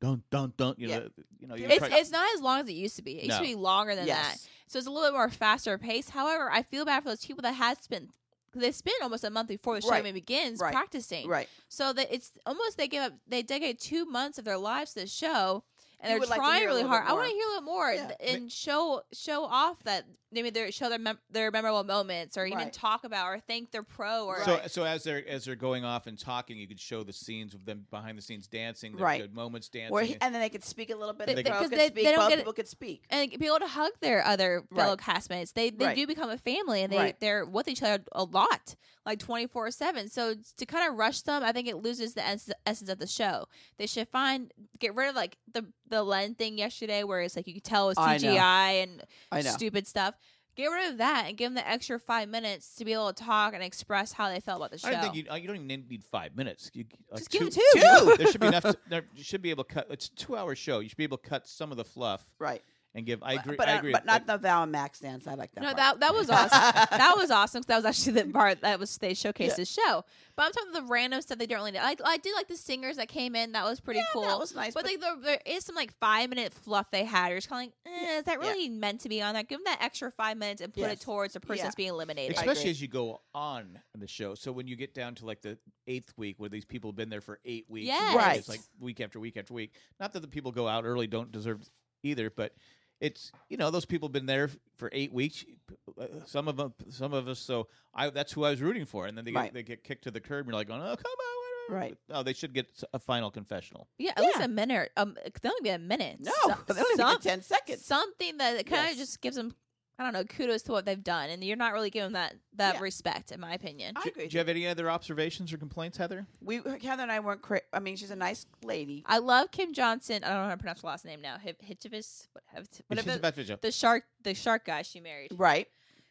You know. It's not as long as it used to be. It used to No. be longer than that. Yes. So it's a little bit more faster paced. However, I feel bad for those people that had spent. Because they spent almost a month before the show even begins practicing. Right. So that it's almost they give up. They dedicate 2 months of their lives to the show, and You they're would like to trying hear a really little hard. bit I more. want to hear a little more Yeah. and show off that maybe they show their memorable moments, or even Right. talk about or thank their pro. Or So as they're going off and talking, you could show the scenes of them behind the scenes dancing, the Right. good moments dancing. Or and then they could speak a little bit. They- The pro because could they speak. don't Both get- people could speak. and be able to hug their other fellow Right. castmates. They Right. do become a family, and Right. they're with each other a lot, like 24/7. So to kind of rush them, I think it loses the essence of the show. They should get rid of like the Len thing yesterday, where it's like you could tell it was I know. CGI and I know. stupid stuff. Get rid of that and give them the extra 5 minutes to be able to talk and express how they felt about the show. I don't think you don't even need 5 minutes. Just give them two. two. There should be enough. You should be able to cut. It's a 2 hour show. You should be able to cut some of the fluff Right. and give. I agree. But, I agree. but not the Val and Max dance. I like that. No, part. that was awesome. That was awesome because that was actually the part they showcased the show. But I'm talking the random stuff they don't really know. I did like the singers that came in. That was pretty cool. That was nice. But like there is some like 5 minute fluff they had. You're just kind of like, is that really meant to be on that? Give them that extra 5 minutes and put it Yes. towards the person that's being eliminated. Especially as you go on in the show. So when you get down to like the 8th week, where these people have been there for 8 weeks, Yes. Right. It's like week after week after week. Not that the people go out early don't deserve either, but it's those people have been there for 8 weeks. Some of us. So that's who I was rooting for, and then they get kicked to the curb. And you're like, oh, come on, Right. No, they should get a final confessional. Yeah, at least a minute. It could only be a minute. No, they only get 10 seconds. Something that kind of Yes. just gives them, I don't know, kudos to what they've done, and you're not really giving that Yeah. respect, in my opinion. I agree. Do you have any other observations or complaints, Heather? Heather and I weren't. I mean, she's a nice lady. I love Kim Johnson. I don't know how to pronounce her last name now. Hitchivus, whatever. The shark guy she married. Right.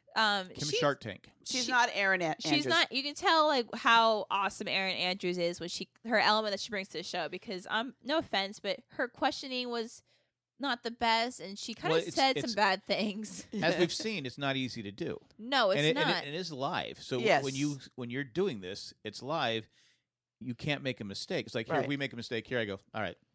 Kim Shark Tank. She's not Erin Andrews. She's not. You can tell like how awesome Erin Andrews is when her element that she brings to the show. Because no offense, but her questioning was not the best, and she kind of said some bad things. As we've seen, it's not easy to do. No, it's not. And it is live. So Yes. when you're doing this, it's live. You can't make a mistake. It's like here we make a mistake. Here I go. All right.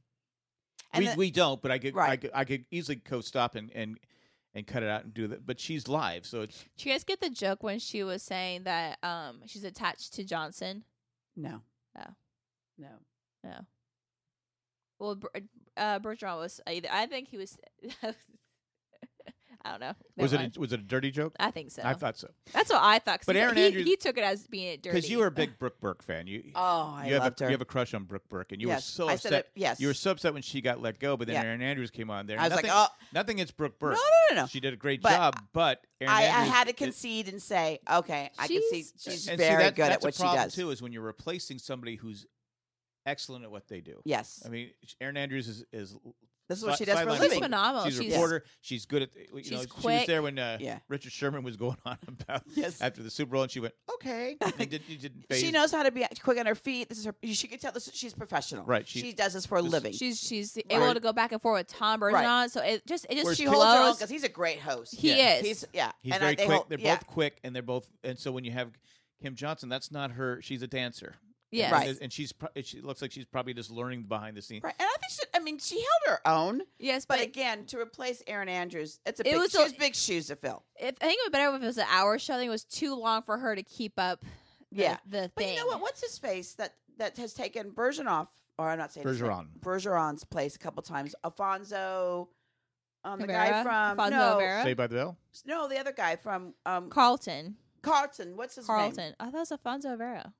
And We don't, but I could Right. I could easily stop and cut it out and do that. But she's live, so it's. Did you guys get the joke when she was saying that she's attached to Johnson? No. No. No. No. Well, Bergeron was either. I think he was. I don't know. Was Never mind. it a dirty joke? I think so. I thought so. That's what I thought. But Erin he, Andrews- he took it as being dirty. Because you were a big Brooke Burke fan. I you have loved her. You have a crush on Brooke Burke, and you were Yes, so I said upset. it- yes. You were so upset when she got let go, but then Yeah. Erin Andrews came on there. I was nothing, like, oh. nothing against Brooke Burke. No. She did a great But job, but Erin I Andrews, had to concede and say, okay, I can see She's- she's and very see, good at that's what a she problem does. too. Is when you're replacing somebody who's excellent at what they do. Yes. I mean, Erin Andrews is This is what she does for a sideline She's living. reporter. phenomenal. She's a She's reporter. She's good at. You she's know, she was quick. there when Yeah. Richard Sherman was going on about Yes. after the Super Bowl, and she went, "Okay." You didn't She phase- knows how to be quick on her feet. This is her. She can tell this. She's professional. Right, She, she- does this for a this- living. she's Right. able to go back and forth with Tom Bergeron. Right. So it just Whereas she Kim- holds her own flows. because he's a great host. He Yeah. is. He's He's and very they quick. hold- They're yeah. both quick, and they're both. And so when you have Kim Johnson, that's not her. She's a dancer. Yes. Right. And she looks like she's probably just learning behind the scenes. Right, and I think she held her own. Yes, But but again, to replace Erin Andrews, it's a It big, was she a- has big shoes to fill. I think it would be better if it was an hour show. I think it was too long for her to keep up. Yeah. the But thing. you know what? What's his face that has taken Bergeron, or I'm not saying his name, Bergeron. Bergeron's place a couple times. Alfonso, the Rivera? guy from Alfonso Rivera? Saved by the Bell. no, the other guy from Carlton. Carlton. What's his name? Carlton. I thought it was Alfonso Vera.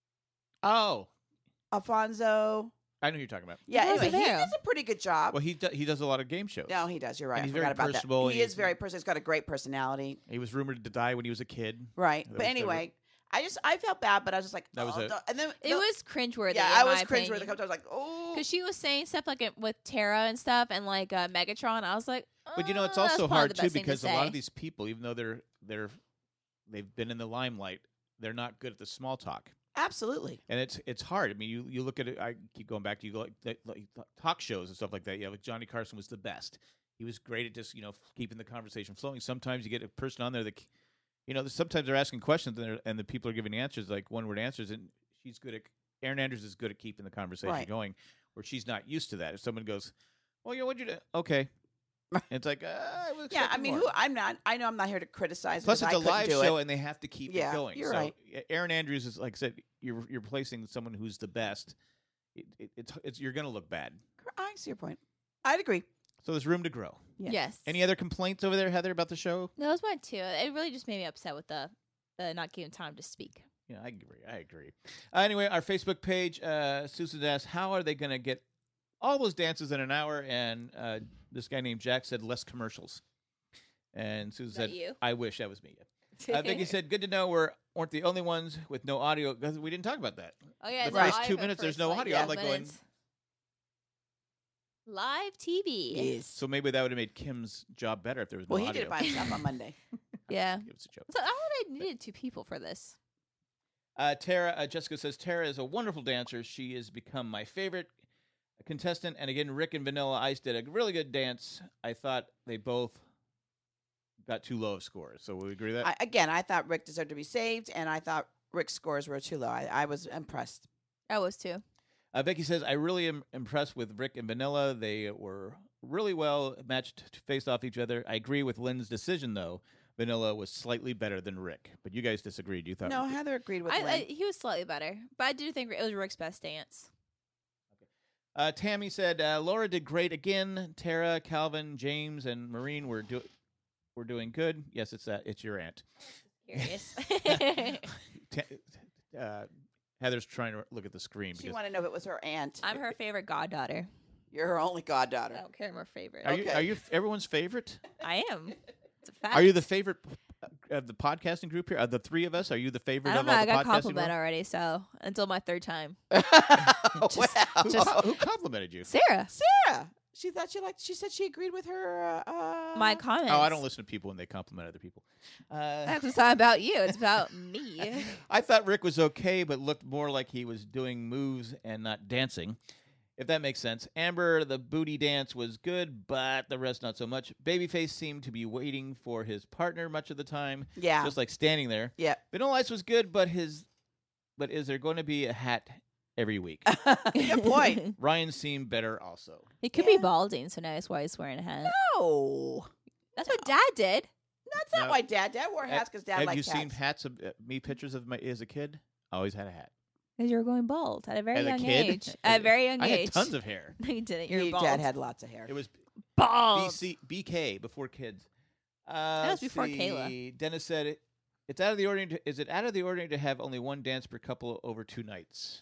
Oh, Alfonso. I know who you're talking about. Yeah, Alfonso anyway, he Vera. does a pretty good job. Well, he does a lot of game shows. No, he does. You're right. And I he's forgot very about personable, that. and He is he's- very personable. He's got a great personality. He was rumored to die when he was a kid. Right. That But was anyway, I felt bad, but I was just like, That was oh, it. no. And then It was cringeworthy. yeah, in I was my cringe with opinion. it. I was like, oh, Because she was saying stuff like it with Tara and stuff, and like Megatron. I was like, But you know, it's that's also probably hard the too best thing to because a lot say. of these people, even though they've been in the limelight, they're not good at the small talk. absolutely. And it's hard. I mean, you look at it. I keep going back to like talk shows and stuff like that. Yeah, like Johnny Carson was the best. He was great at just keeping the conversation flowing. Sometimes you get a person on there that sometimes they're asking questions and the people are giving answers like one word answers, and she's good at. Erin Andrews is good at keeping the conversation Right. going, where she's not used to that. If someone goes, "Well, what'd you do?" Okay, and it's like, I was Yeah, I expecting mean, more. who I'm not. I know I'm not here to criticize. Plus, because it's a I live couldn't do show, it. and they have to keep Yeah, it going. you're so, right. Erin Andrews is like I said, you're replacing someone who's the best. It's you're going to look bad. I see your point. I'd agree. So there's room to grow. Yes. Any other complaints over there, Heather, about the show? No, it was mine too. It really just made me upset with the not giving time to speak. Yeah, I agree. Anyway, our Facebook page, Susan asked, how are they going to get all those dances in an hour? And this guy named Jack said less commercials. And Susan Is that said, you? I wish that was me. Vicky said, good to know we weren't the only ones with no audio. 'Cause we didn't talk about that. Oh yeah, The no, first I 2 went minutes, there's first, no like, audio. I'm like going, minutes. Live TV. Yes. so maybe that would have made Kim's job better if there was no Well, he audio. did it by himself on Monday. Yeah. It was a joke. So I would have needed two people for this. Jessica says, Tara is a wonderful dancer. She has become my favorite contestant. And again, Rick and Vanilla Ice did a really good dance. I thought they both got too low of scores. So we agree with that? I thought Rick deserved to be saved, and I thought Rick's scores were too low. I was impressed. I was too. Becky says, I really am impressed with Rick and Vanilla. They were really well matched, faced off each other. I agree with Lynn's decision, though. Vanilla was slightly better than Rick. But you guys disagreed. You thought No, Heather agreed with Lynn. He was slightly better, but I do think it was Rick's best dance. Tammy said, Laura did great again. Tara, Calvin, James, and Maureen were doing good. Yes, it's your aunt. Curious. Heather's trying to look at the screen. She Because wanted to know if it was her aunt. I'm her favorite goddaughter. You're her only goddaughter. I don't care. I'm her favorite. are you everyone's favorite? I am. It's a fact. Are you the favorite of the podcasting group here? Of the three of us, are you the favorite I don't of know. all I the got podcasting compliment group? already, so until my third time. Wow. Who complimented you? Sarah, Sarah. She thought she said she agreed with her. my comments. Oh, I don't listen to people when they compliment other people. It's not about you. It's about me. I thought Rick was okay, but looked more like he was doing moves and not dancing, if that makes sense. Amber, the booty dance was good, but the rest not so much. Babyface seemed to be waiting for his partner much of the time, Yeah. just like standing there. Yeah. Vanilla Ice was good, but is there going to be a hat every week? Good point. Ryan seemed better also. He could be balding, so now that's why he's wearing a hat. No. That's what Dad did. That's not No. why Dad wore hats because Dad Have liked you seen hats. hats of me pictures of my as a kid? I always had a hat. Because you were going bald at a very As a young kid? age. At a very young I age. had tons of hair. No, you didn't. You're Dad bald. had lots of hair. It was bald. BK before kids. That was before let's Kayla. see. Dennis said, "It's out of the ordinary. Is it out of the ordinary to have only one dance per couple over 2 nights?"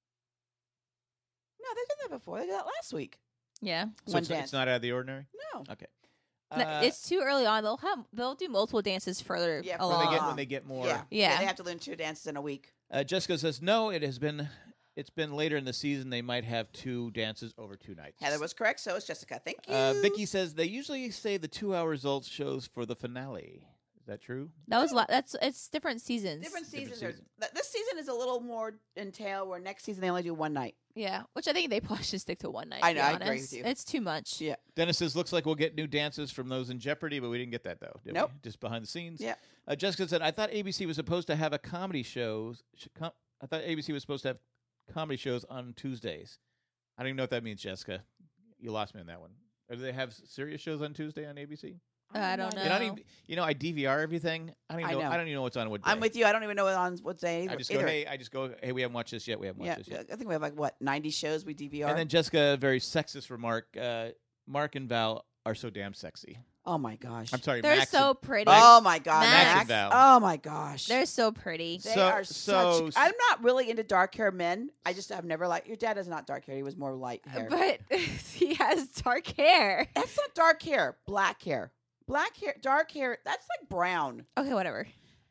No, they did that before. They did that last week. Yeah. So One it's, dance. it's not out of the ordinary. No. Okay. No, it's too early on. They'll do multiple dances further Yeah, along. when they get more. Yeah. Yeah. They have to learn 2 dances in a week. Jessica says, "No, it's been later in the season. They might have 2 dances over 2 nights." Heather was correct. So is Jessica. Thank you. Vicky says they usually say the 2-hour results shows for the finale. Is that true? That was it's different seasons. Different seasons. season. This season is a little more entail, where next season they only do one night. Yeah, which I think they probably should stick to one night. I to be know, I agree honest. with you. It's too much. Yeah. Dennis says, "Looks like we'll get new dances from those in Jeopardy, but we didn't get that though. Did Nope. we? Just behind the scenes." Yeah. Jessica said, "I thought ABC was supposed to have a comedy shows. I thought ABC was supposed to have comedy shows on Tuesdays. I don't even know what that means, Jessica. You lost me on that one. Or do they have serious shows on Tuesday on ABC? I don't know. And I don't even, I DVR everything. I don't even know. know. I don't even know what's on what day. I'm with you. I don't even know what day either. I just go, hey, we haven't watched this yet. We haven't Yeah, watched this yet. I think we have 90 shows we DVR. And then Jessica, a very sexist remark. Mark and Val are so damn sexy. oh my gosh. I'm sorry, They're Max so and- pretty. Oh my God, Max and Val. Oh my gosh. They're so pretty. They So- are so- such. I'm not really into dark hair men. I've never liked. Your dad is not dark hair. He was more light hair. But he has dark hair. That's not dark hair. Black hair. Black hair. Dark hair. That's like brown. Okay, whatever.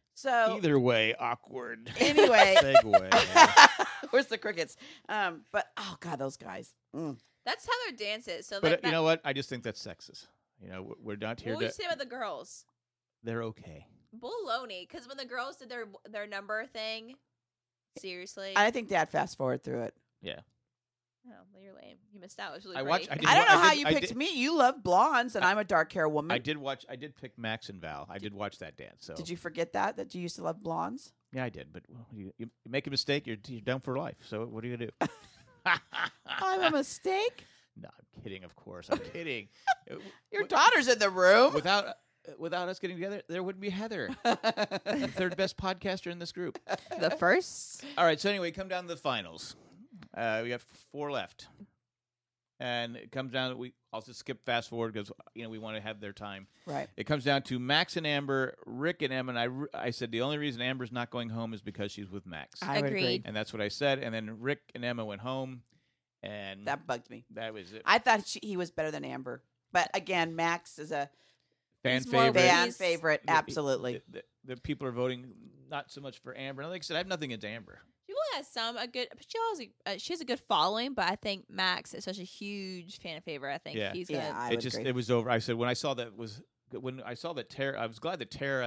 So Either way, awkward. anyway, Segue. where's the crickets? But oh God, those guys. That's how their dance is. So But you know what? I just think that's sexist. We're not here what would you to. say about the girls? They're okay. Baloney. Because when the girls did their number thing, seriously. I think Dad fast forward through it. Yeah. Oh, well, you're lame. You missed out. It was really I pretty. watched- I don't know I how did- you I picked did- me. You love blondes, and I'm a dark hair woman. I did pick Max and Val. I did watch that dance. So Did you forget that you used to love blondes? Yeah, I did. But you make a mistake, you're done for life. So what are you gonna do? I'm a mistake. No, I'm kidding. Of course, I'm kidding. Your daughter's in the room. Without us getting together, there wouldn't be Heather, the third best podcaster in this group. the first. All right. So anyway, come down to the finals. We got 4 left, and it comes down. I'll just skip fast forward because we want to have their time. Right. It comes down to Max and Amber, Rick and Emma. And I said the only reason Amber's not going home is because she's with Max, I would agree. Agreed. and that's what I said. And then Rick and Emma went home, and That bugged me. that was it. I thought he was better than Amber, but again, Max is a Fan He's more favorite. Fan fan favorite. Absolutely. The people are voting not so much for Amber. Like I said, I have nothing against Amber. She will has she has a good following, but I think Max is such a huge fan favorite. I think Yeah. he's Yeah, gonna. I It would just agree. it was over. I said when I saw that Tara, I was glad that Tara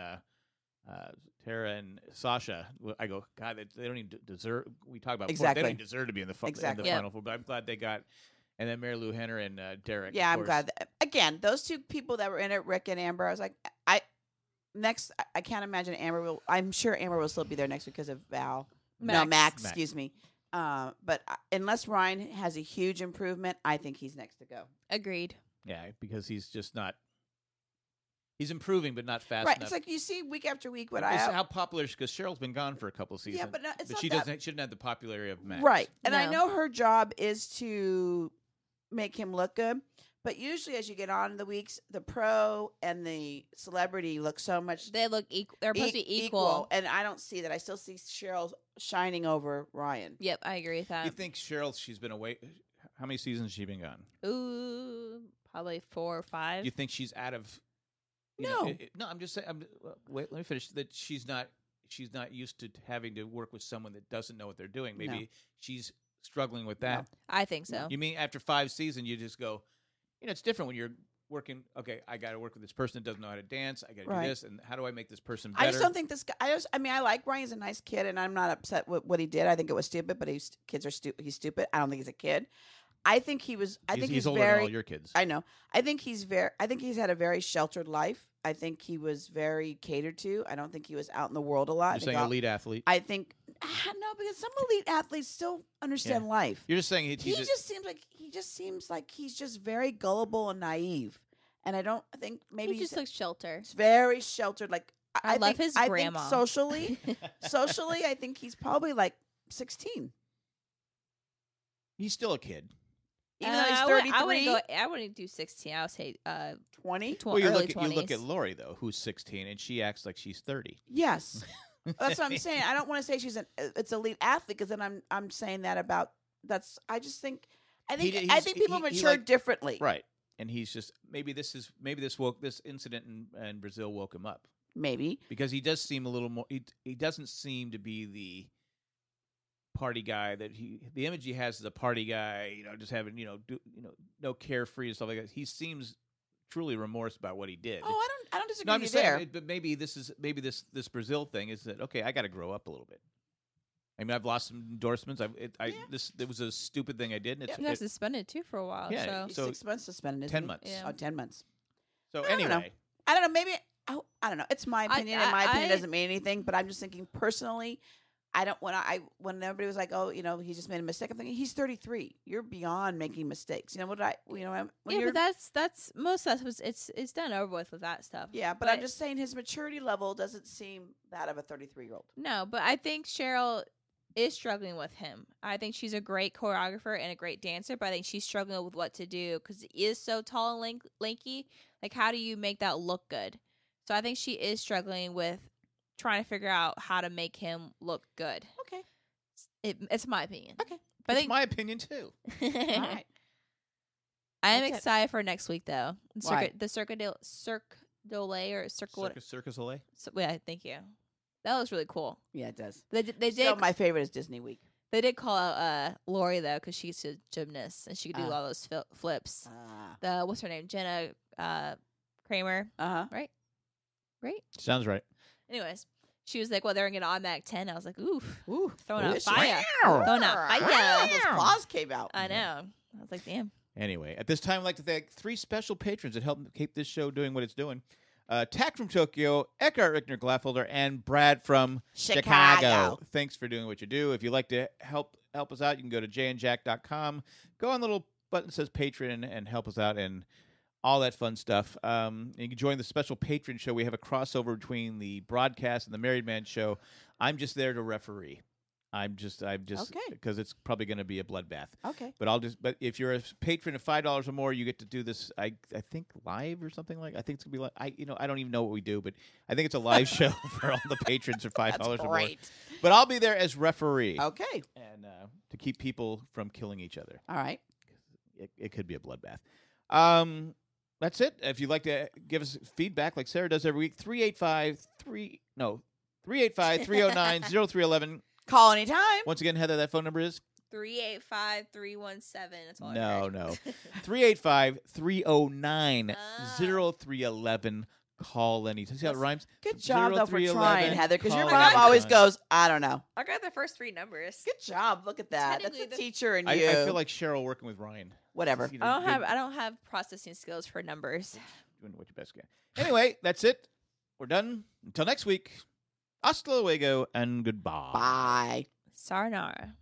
and Sasha. I go, God, they don't even deserve. We talk about before, they Exactly. don't even deserve to be in the Exactly. Yeah. final four. But I'm glad they got. And then Mary Lou Henner and Derek. Yeah, of I'm course. glad. Again, those 2 people that were in it, Rick and Amber, I was like, I can't imagine Amber will. I'm sure Amber will still be there next week because of Val. No, Max. Max. Excuse me. But unless Ryan has a huge improvement, I think he's next to go. Agreed. Yeah, because he's just not. He's improving, but not fast Right. enough. It's like you see week after week what It's I. how popular because Cheryl's been gone for a couple seasons. Yeah, but no, it's but not she that- shouldn't have the popularity of Max. Right. And I No. know her job is to make him look good. But usually, as you get on in the weeks, the pro and the celebrity look so much They look equal. They're supposed to be equal. and I don't see that. I still see Cheryl shining over Ryan. Yep, I agree with that. You think Cheryl? She's been away. How many seasons has she been gone? Ooh, probably 4 or 5. You think she's out of? No. No. I'm just saying. Wait, let me finish. That she's not used to having to work with someone that doesn't know what they're doing. Maybe No. she's struggling with that. I think so. You mean after 5 seasons, you just go, it's different when you're working. Okay, I got to work with this person that doesn't know how to dance. I got to Right. do this, and how do I make this person better? I just don't think this guy. I like Ryan. He's a nice kid, and I'm not upset with what he did. I think it was stupid, but kids are stupid. He's stupid. I don't think he's a kid. I think he was. I think he's older very. than all your kids. I know. I think he's had a very sheltered life. I think he was very catered to. I don't think he was out in the world a lot. You're saying elite athlete. I think no, because some elite athletes still understand life. You're just saying He just seems like he's just very gullible and naive, and I don't think maybe he just looks shelter. he's very sheltered. Like I love think, his I grandma. think socially, I think he's probably like 16. He's still a kid. Even though he's 33. I wouldn't do 16. I would say 20. Well, you early look 20s. you look at Lori though, who's 16, and she acts like she's 30. Yes. That's what I'm saying. I don't want to say it's elite athlete because then I'm saying that about that's. I just think I think people mature differently. Right. And he's just maybe this incident in Brazil woke him up. Maybe because he does seem a little more. He doesn't seem to be the party guy that the image he has as a party guy. Just having no carefree and stuff like that. He seems truly remorse about what he did. Oh, I don't disagree no, I'm with just you there. saying, but maybe this Brazil thing is that okay? I got to grow up a little bit. I mean, I've lost some endorsements. It was a stupid thing I did. And he got suspended too for a while. Yeah, He's so 6 months suspended. 10 months. Yeah. Oh, 10 months. So I anyway, don't know. Maybe I don't know. It's my opinion, and my opinion I- doesn't mean anything. But I'm just thinking personally. I don't when everybody was like, oh, he just made a mistake. I'm thinking he's 33. You're beyond making mistakes. But that's most of it's done over with that stuff. Yeah, but I'm just saying his maturity level doesn't seem that of a 33-year-old. No, but I think Cheryl is struggling with him. I think she's a great choreographer and a great dancer, but I think she's struggling with what to do because he is so tall and lanky. Like, how do you make that look good? So I think she is struggling with trying to figure out how to make him look good. Okay. It's my opinion. Okay. But it's my opinion too. All right. I am That's it. excited for next week though. Why? The Cirque du Soleil. Circus Soleil. Yeah, thank you. That looks really cool. Yeah, it does. They Still, did. my favorite is Disney Week. They did call out Lori though because she's a gymnast and she could do all those flips. What's her name? Jenna Kramer. Right. Sounds right. Anyways, she was like, "Well, they're gonna get an automatic 10." I was like, "Ooh, throwing out Ooh, fire, wow. throwing out fire." Those claws came out. I know. I was like, "Damn." Anyway, at this time, I'd like to thank 3 special patrons that help keep this show doing what it's doing. Tack from Tokyo, Eckhart Rickner Glaffelder, and Brad from Chicago. Thanks for doing what you do. If you'd like to help us out, you can go to jandjack.com. Go on the little button that says Patreon and help us out and all that fun stuff. And you can join the special patron show. We have a crossover between the broadcast and the Married Man show. I'm just there to referee. I'm just Okay. because it's probably going to be a bloodbath. Okay. But if you're a patron of $5 or more, you get to do this. I think live or something like. I think it's gonna be like I don't even know what we do, but I think it's a live show for all the patrons for $5 or more. But I'll be there as referee. Okay. And to keep people from killing each other. All right. It could be a bloodbath. That's it. If you'd like to give us feedback like Sarah does every week, 385-309-0311. Call anytime. Once again, Heather, that phone number is 385-317. That's all. no. 385-309-0311. Call anytime. See how it rhymes? Good job, though, for trying, Heather, because your Call mom always anytime. goes, I don't know. I got the first 3 numbers. Good job. Look at that. That's Technically, a teacher in you. I feel like Cheryl working with Ryan. Whatever. You know, I don't have processing skills for numbers. doing what you best can. Anyway, that's it. We're done. Until next week. Hasta luego and goodbye. Bye. Sayonara.